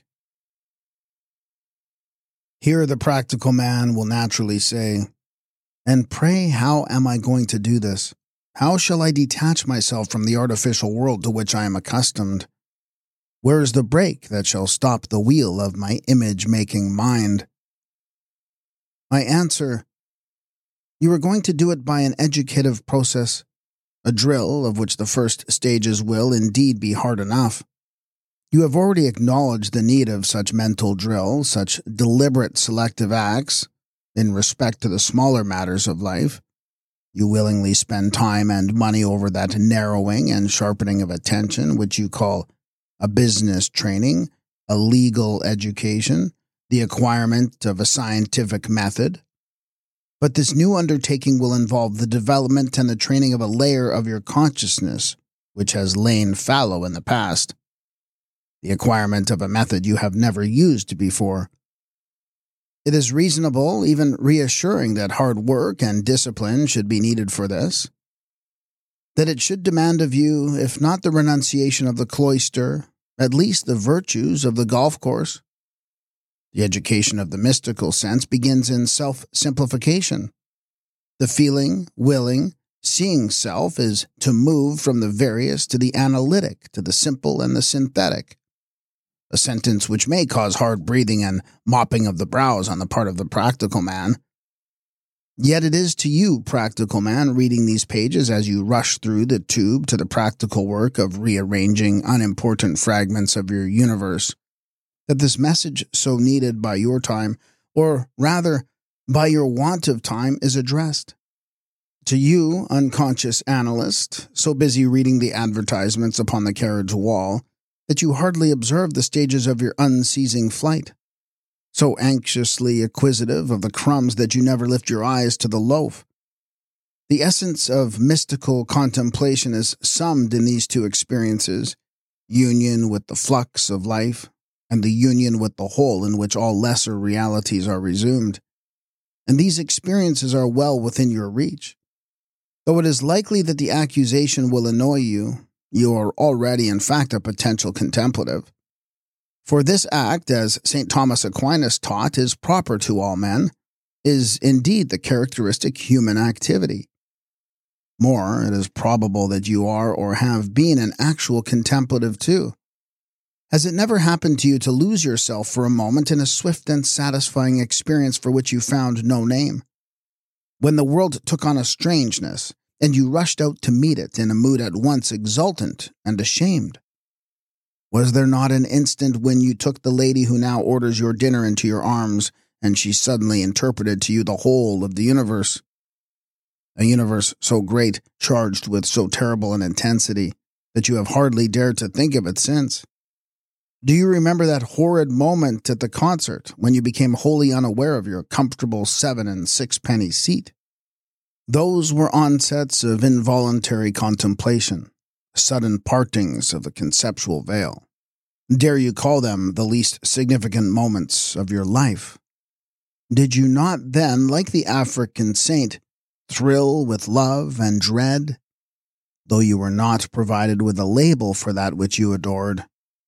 Here the practical man will naturally say, "And pray, how am I going to do this? How shall I detach myself from the artificial world to which I am accustomed? Where is the brake that shall stop the wheel of my image-making mind?" I answer, you are going to do it by an educative process, a drill of which the first stages will indeed be hard enough. You have already acknowledged the need of such mental drill, such deliberate selective acts, in respect to the smaller matters of life. You willingly spend time and money over that narrowing and sharpening of attention which you call a business training, a legal education, the acquirement of a scientific method. But this new undertaking will involve the development and the training of a layer of your consciousness which has lain fallow in the past, the acquirement of a method you have never used before. It is reasonable, even reassuring, that hard work and discipline should be needed for this, that it should demand of you, if not the renunciation of the cloister, at least the virtues of the golf course. The education of the mystical sense begins in self-simplification. The feeling, willing, seeing self is to move from the various to the analytic, to the simple and the synthetic. A sentence which may cause hard breathing and mopping of the brows on the part of the practical man. Yet it is to you, practical man, reading these pages as you rush through the tube to the practical work of rearranging unimportant fragments of your universe, that this message so needed by your time, or rather, by your want of time, is addressed. To you, unconscious analyst, so busy reading the advertisements upon the carriage wall, that you hardly observe the stages of your unceasing flight. So anxiously acquisitive of the crumbs that you never lift your eyes to the loaf. The essence of mystical contemplation is summed in these two experiences, union with the flux of life, and the union with the whole in which all lesser realities are resumed. And these experiences are well within your reach. Though it is likely that the accusation will annoy you, you are already in fact a potential contemplative. For this act, as St. Thomas Aquinas taught, is proper to all men, is indeed the characteristic human activity. More, it is probable that you are or have been an actual contemplative too. Has it never happened to you to lose yourself for a moment in a swift and satisfying experience for which you found no name? When the world took on a strangeness, and you rushed out to meet it in a mood at once exultant and ashamed? Was there not an instant when you took the lady who now orders your dinner into your arms, and she suddenly interpreted to you the whole of the universe? A universe so great, charged with so terrible an intensity, that you have hardly dared to think of it since. Do you remember that horrid moment at the concert, when you became wholly unaware of your comfortable 7 and 6-penny seat? Those were onsets of involuntary contemplation, sudden partings of the conceptual veil. Dare you call them the least significant moments of your life? Did you not then, like the African saint, thrill with love and dread, though you were not provided with a label for that which you adored?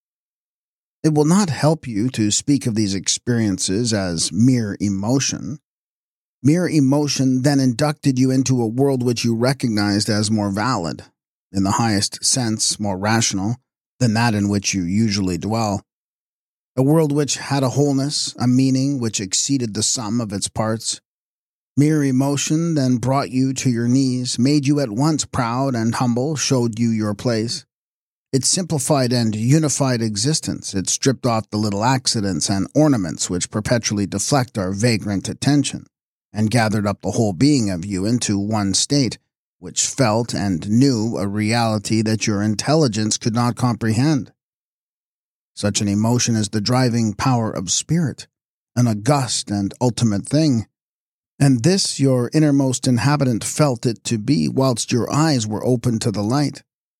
It will not help you to speak of these experiences as mere emotion. Mere emotion then inducted you into a world which you recognized as more valid, in the highest sense more rational, than that in which you usually dwell. A world which had a wholeness, a meaning which exceeded the sum of its parts. Mere emotion then brought you to your knees, made you at once proud and humble, showed you your place. It simplified and unified existence. It stripped off the little accidents and ornaments which perpetually deflect our vagrant attention, and gathered up the whole being of you into one state, which felt and knew a reality that your intelligence could not comprehend. Such an emotion is the driving power of spirit, an august and ultimate thing, and this your innermost inhabitant felt it to be whilst your eyes were open to the light.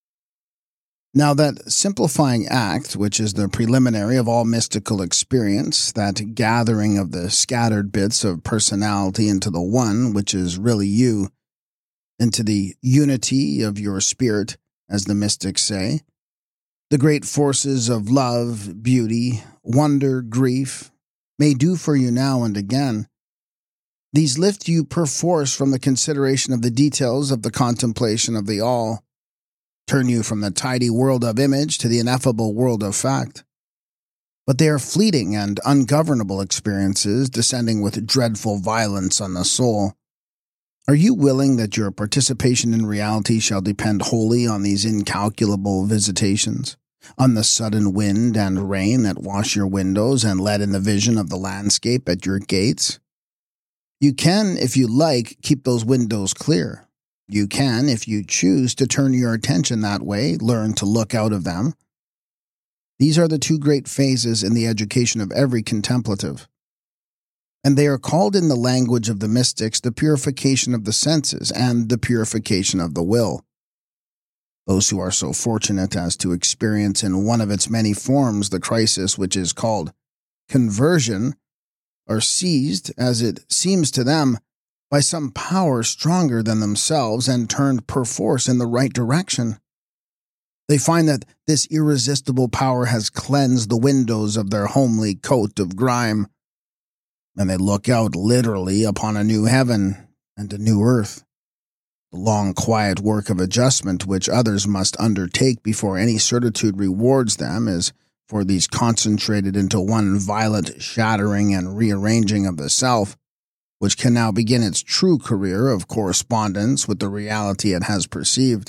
Now that simplifying act, which is the preliminary of all mystical experience, that gathering of the scattered bits of personality into the one which is really you, into the unity of your spirit, as the mystics say, the great forces of love, beauty, wonder, grief, may do for you now and again. These lift you perforce from the consideration of the details of the contemplation of the all, turn you from the tidy world of image to the ineffable world of fact. But they are fleeting and ungovernable experiences, descending with dreadful violence on the soul. Are you willing that your participation in reality shall depend wholly on these incalculable visitations, on the sudden wind and rain that wash your windows and let in the vision of the landscape at your gates? You can, if you like, keep those windows clear. You can, if you choose to turn your attention that way, learn to look out of them. These are the two great phases in the education of every contemplative. And they are called in the language of the mystics the purification of the senses and the purification of the will. Those who are so fortunate as to experience in one of its many forms the crisis which is called conversion are seized, as it seems to them, by some power stronger than themselves and turned perforce in the right direction. They find that this irresistible power has cleansed the windows of their homely coat of grime, and they look out literally upon a new heaven and a new earth. The long, quiet work of adjustment which others must undertake before any certitude rewards them is for these concentrated into one violent shattering and rearranging of the self, which can now begin its true career of correspondence with the reality it has perceived.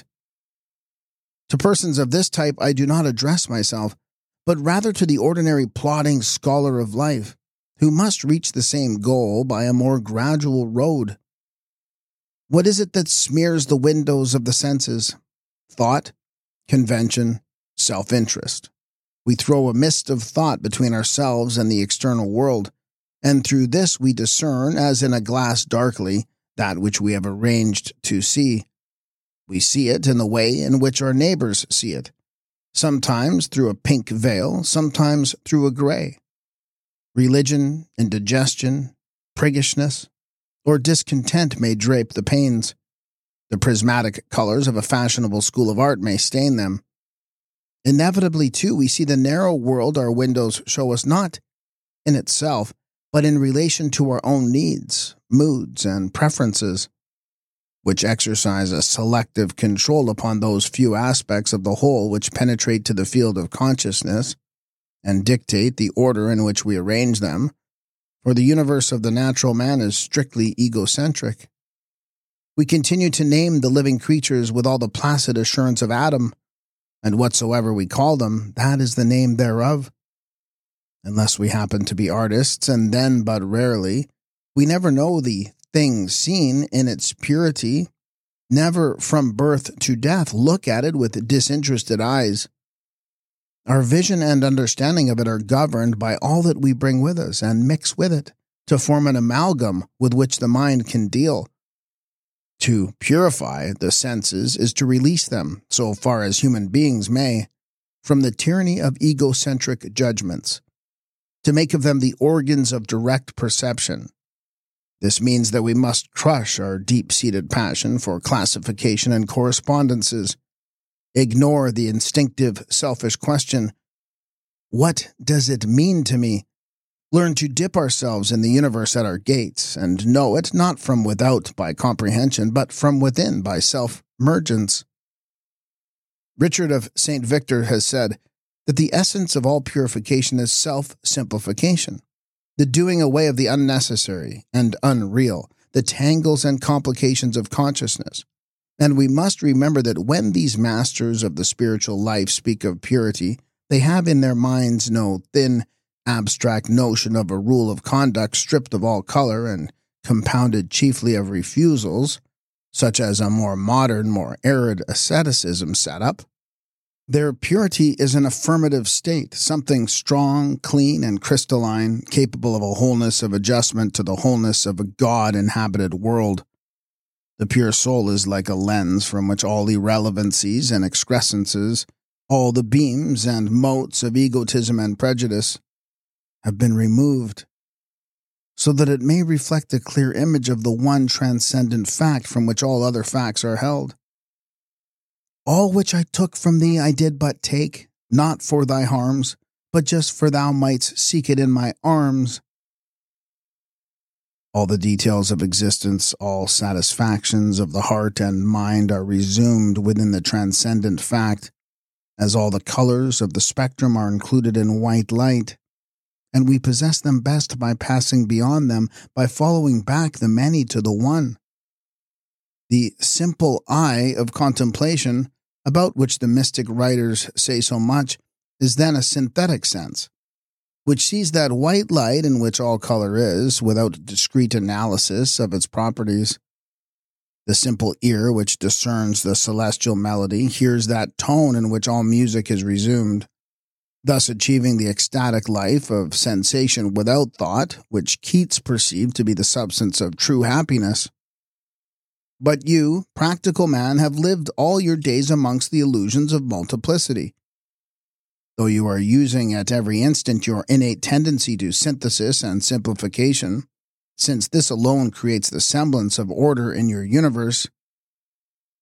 To persons of this type I do not address myself, but rather to the ordinary plodding scholar of life, who must reach the same goal by a more gradual road. What is it that smears the windows of the senses? Thought, convention, self-interest. We throw a mist of thought between ourselves and the external world, and through this we discern, as in a glass darkly, that which we have arranged to see. We see it in the way in which our neighbors see it, sometimes through a pink veil, sometimes through a gray. Religion, indigestion, priggishness, or discontent may drape the panes. The prismatic colors of a fashionable school of art may stain them. Inevitably, too, we see the narrow world our windows show us not in itself, but in relation to our own needs, moods, and preferences, which exercise a selective control upon those few aspects of the whole which penetrate to the field of consciousness and dictate the order in which we arrange them, for the universe of the natural man is strictly egocentric. We continue to name the living creatures with all the placid assurance of Adam, and whatsoever we call them, that is the name thereof. Unless we happen to be artists, and then but rarely, we never know the thing seen in its purity, never from birth to death look at it with disinterested eyes. Our vision and understanding of it are governed by all that we bring with us and mix with it, to form an amalgam with which the mind can deal. To purify the senses is to release them, so far as human beings may, from the tyranny of egocentric judgments, to make of them the organs of direct perception. This means that we must crush our deep-seated passion for classification and correspondences, ignore the instinctive, selfish question, what does it mean to me? Learn to dip ourselves in the universe at our gates, and know it not from without by comprehension, but from within by self-mergence. Richard of St. Victor has said that the essence of all purification is self-simplification, the doing away of the unnecessary and unreal, the tangles and complications of consciousness. And we must remember that when these masters of the spiritual life speak of purity, they have in their minds no thin, abstract notion of a rule of conduct stripped of all color and compounded chiefly of refusals, such as a more modern, more arid asceticism set up. Their purity is an affirmative state, something strong, clean, and crystalline, capable of a wholeness of adjustment to the wholeness of a God-inhabited world. The pure soul is like a lens from which all irrelevancies and excrescences, all the beams and motes of egotism and prejudice, have been removed, so that it may reflect a clear image of the one transcendent fact from which all other facts are held. All which I took from thee I did but take, not for thy harms, but just for thou mightst seek it in my arms. All the details of existence, all satisfactions of the heart and mind are resumed within the transcendent fact, as all the colors of the spectrum are included in white light, and we possess them best by passing beyond them, by following back the many to the one. The simple eye of contemplation, about which the mystic writers say so much, is then a synthetic sense, which sees that white light in which all color is, without discrete analysis of its properties. The simple ear which discerns the celestial melody hears that tone in which all music is resumed, thus achieving the ecstatic life of sensation without thought, which Keats perceived to be the substance of true happiness. But you, practical man, have lived all your days amongst the illusions of multiplicity. Though you are using at every instant your innate tendency to synthesis and simplification, since this alone creates the semblance of order in your universe,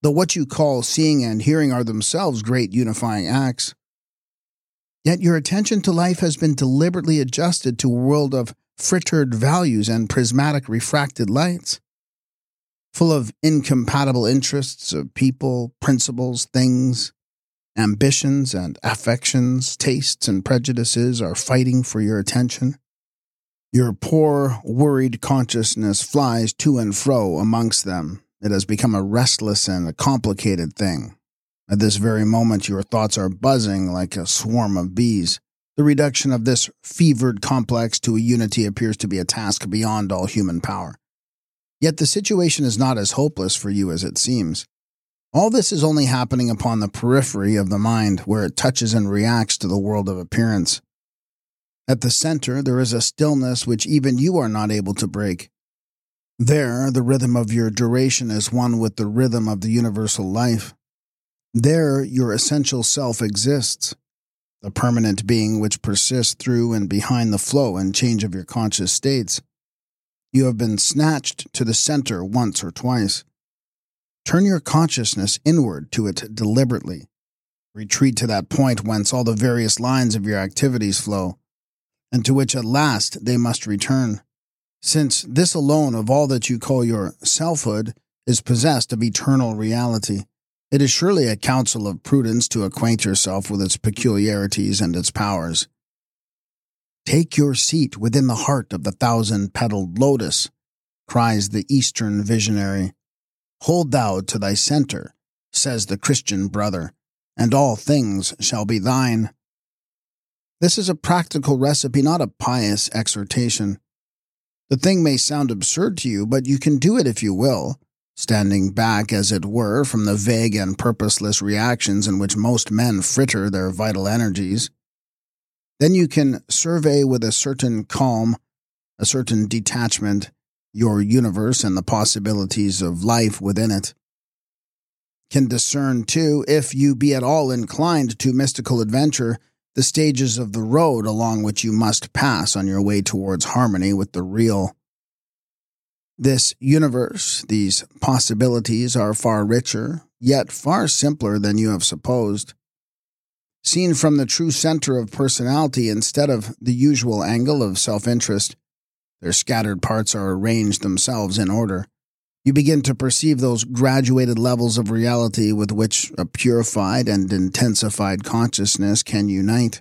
though what you call seeing and hearing are themselves great unifying acts. Yet your attention to life has been deliberately adjusted to a world of frittered values and prismatic refracted lights, full of incompatible interests of people, principles, things, ambitions and affections, tastes and prejudices are fighting for your attention. Your poor, worried consciousness flies to and fro amongst them. It has become a restless and a complicated thing. At this very moment, your thoughts are buzzing like a swarm of bees. The reduction of this fevered complex to a unity appears to be a task beyond all human power. Yet the situation is not as hopeless for you as it seems. All this is only happening upon the periphery of the mind, where it touches and reacts to the world of appearance. At the center, there is a stillness which even you are not able to break. There, the rhythm of your duration is one with the rhythm of the universal life. There, your essential self exists, the permanent being which persists through and behind the flow and change of your conscious states. You have been snatched to the center once or twice. Turn your consciousness inward to it deliberately. Retreat to that point whence all the various lines of your activities flow, and to which at last they must return, since this alone of all that you call your selfhood is possessed of eternal reality. It is surely a counsel of prudence to acquaint yourself with its peculiarities and its powers. Take your seat within the heart of the thousand-petaled lotus, cries the Eastern visionary. Hold thou to thy center, says the Christian brother, and all things shall be thine. This is a practical recipe, not a pious exhortation. The thing may sound absurd to you, but you can do it if you will, standing back, as it were, from the vague and purposeless reactions in which most men fritter their vital energies. Then you can survey with a certain calm, a certain detachment, your universe and the possibilities of life within it. Can discern, too, if you be at all inclined to mystical adventure, the stages of the road along which you must pass on your way towards harmony with the real. This universe, these possibilities are far richer, yet far simpler than you have supposed. Seen from the true center of personality instead of the usual angle of self-interest, their scattered parts are arranged themselves in order. You begin to perceive those graduated levels of reality with which a purified and intensified consciousness can unite.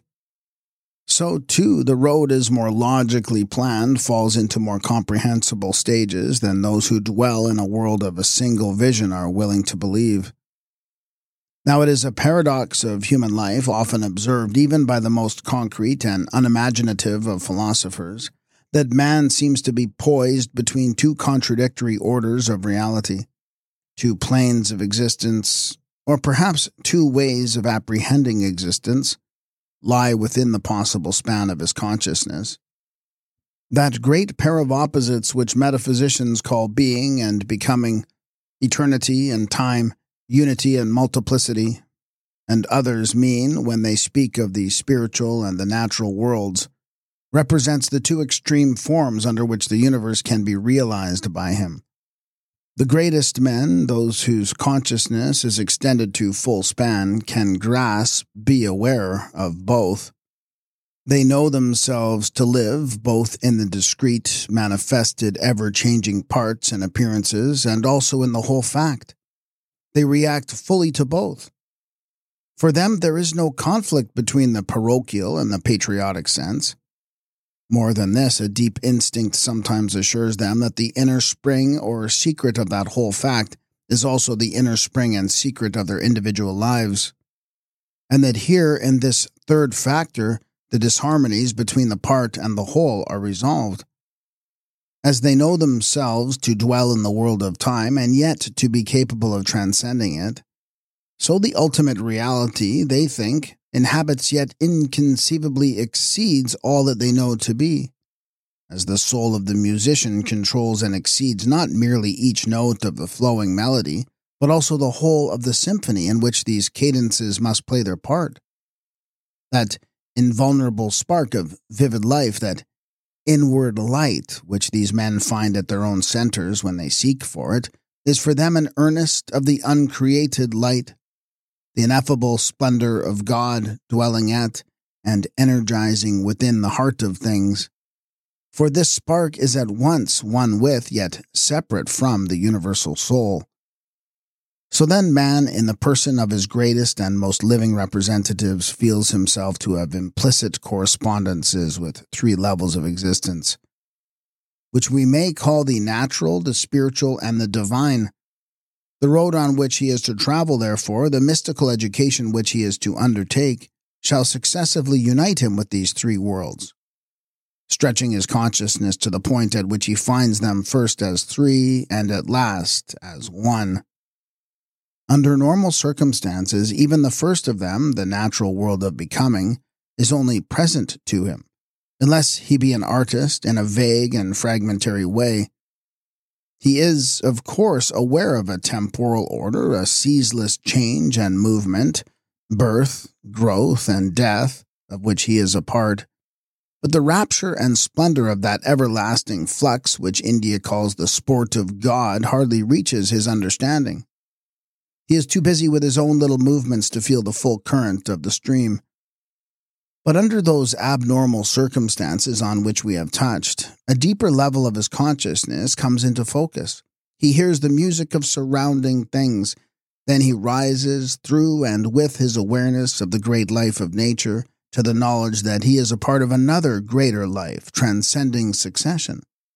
So, too, the road is more logically planned, falls into more comprehensible stages than those who dwell in a world of a single vision are willing to believe. Now, it is a paradox of human life, often observed even by the most concrete and unimaginative of philosophers, that man seems to be poised between two contradictory orders of reality, two planes of existence, or perhaps two ways of apprehending existence, lie within the possible span of his consciousness. That great pair of opposites which metaphysicians call being and becoming, eternity and time, unity and multiplicity, and others mean, when they speak of the spiritual and the natural worlds, represents the two extreme forms under which the universe can be realized by him. The greatest men, those whose consciousness is extended to full span, can grasp, be aware of both. They know themselves to live both in the discrete, manifested, ever-changing parts and appearances, and also in the whole fact. They react fully to both. For them, there is no conflict between the parochial and the patriotic sense. More than this, a deep instinct sometimes assures them that the inner spring or secret of that whole fact is also the inner spring and secret of their individual lives, and that here in this third factor, the disharmonies between the part and the whole are resolved. As they know themselves to dwell in the world of time and yet to be capable of transcending it, so the ultimate reality, they think, inhabits yet inconceivably exceeds all that they know to be, as the soul of the musician controls and exceeds not merely each note of the flowing melody, but also the whole of the symphony in which these cadences must play their part. That invulnerable spark of vivid life, that inward light which these men find at their own centers when they seek for it, is for them an earnest of the uncreated light, the ineffable splendor of God dwelling at and energizing within the heart of things. For this spark is at once one with, yet separate from, the universal soul. So then man, in the person of his greatest and most living representatives, feels himself to have implicit correspondences with three levels of existence, which we may call the natural, the spiritual, and the divine. The road on which he is to travel, therefore, the mystical education which he is to undertake, shall successively unite him with these three worlds, stretching his consciousness to the point at which he finds them first as three and at last as one. Under normal circumstances, even the first of them, the natural world of becoming, is only present to him, unless he be an artist in a vague and fragmentary way. He is, of course, aware of a temporal order, a ceaseless change and movement, birth, growth, and death, of which he is a part. But the rapture and splendor of that everlasting flux which India calls the sport of God hardly reaches his understanding. He is too busy with his own little movements to feel the full current of the stream. But under those abnormal circumstances on which we have touched, a deeper level of his consciousness comes into focus. He hears the music of surrounding things. Then he rises through and with his awareness of the great life of nature to the knowledge that he is a part of another greater life, transcending succession.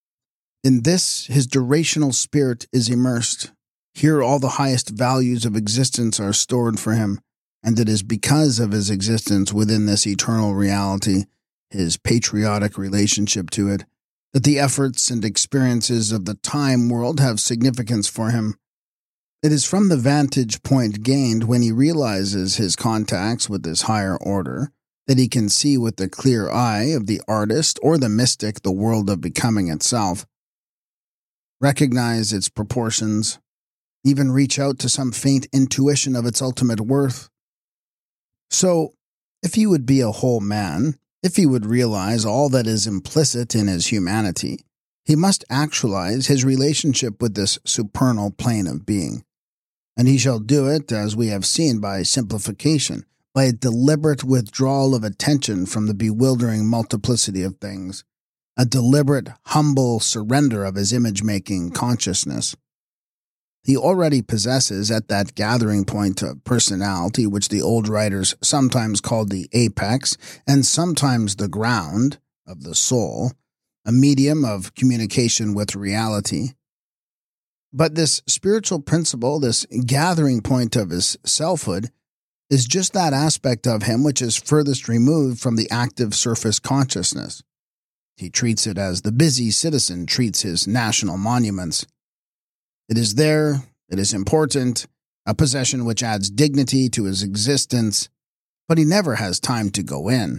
In this, his durational spirit is immersed. Here all the highest values of existence are stored for him, and it is because of his existence within this eternal reality, his patriotic relationship to it, that the efforts and experiences of the time world have significance for him. It is from the vantage point gained when he realizes his contacts with this higher order that he can see with the clear eye of the artist or the mystic the world of becoming itself, recognize its proportions, even reach out to some faint intuition of its ultimate worth. So, if he would be a whole man, if he would realize all that is implicit in his humanity, he must actualize his relationship with this supernal plane of being. And he shall do it, as we have seen, by simplification, by a deliberate withdrawal of attention from the bewildering multiplicity of things, a deliberate, humble surrender of his image-making consciousness. He already possesses at that gathering point of personality which the old writers sometimes called the apex and sometimes the ground of the soul, a medium of communication with reality. But this spiritual principle, this gathering point of his selfhood, is just that aspect of him which is furthest removed from the active surface consciousness. He treats it as the busy citizen treats his national monuments. It is there, it is important, a possession which adds dignity to his existence, but he never has time to go in.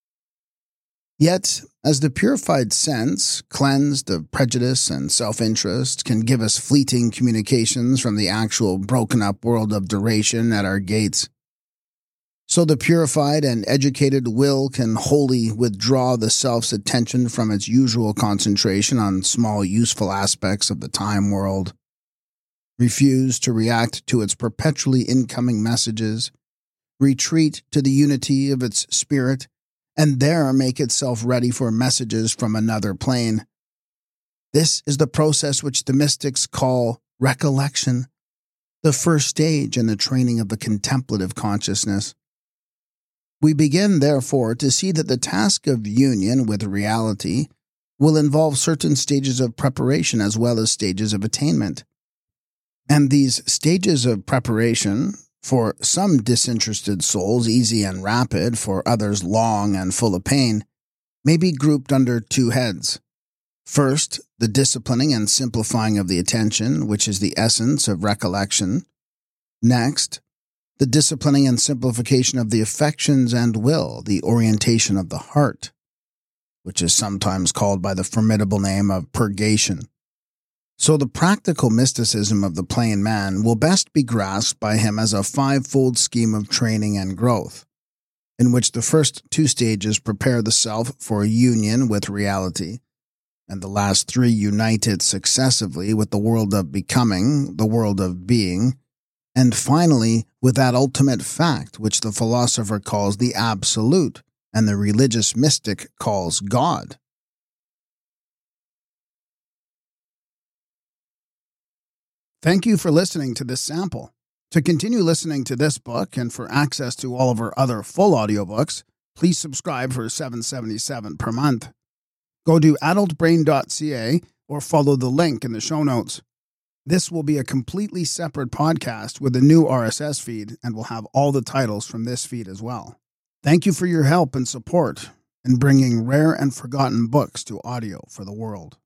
Yet, as the purified sense, cleansed of prejudice and self-interest, can give us fleeting communications from the actual broken-up world of duration at our gates, so the purified and educated will can wholly withdraw the self's attention from its usual concentration on small useful aspects of the time world, refuse to react to its perpetually incoming messages, retreat to the unity of its spirit, and there make itself ready for messages from another plane. This is the process which the mystics call recollection, the first stage in the training of the contemplative consciousness. We begin, therefore, to see that the task of union with reality will involve certain stages of preparation as well as stages of attainment. And these stages of preparation, for some disinterested souls easy and rapid, for others long and full of pain, may be grouped under two heads. First, the disciplining and simplifying of the attention, which is the essence of recollection. Next, the disciplining and simplification of the affections and will, the orientation of the heart, which is sometimes called by the formidable name of purgation. So the practical mysticism of the plain man will best be grasped by him as a five-fold scheme of training and growth, in which the first two stages prepare the self for a union with reality, and the last three unite it successively with the world of becoming, the world of being, and finally with that ultimate fact which the philosopher calls the absolute and the religious mystic calls God. Thank you for listening to this sample. To continue listening to this book and for access to all of our other full audiobooks, please subscribe for $7.77 per month. Go to adultbrain.ca or follow the link in the show notes. This will be a completely separate podcast with a new RSS feed and will have all the titles from this feed as well. Thank you for your help and support in bringing rare and forgotten books to audio for the world.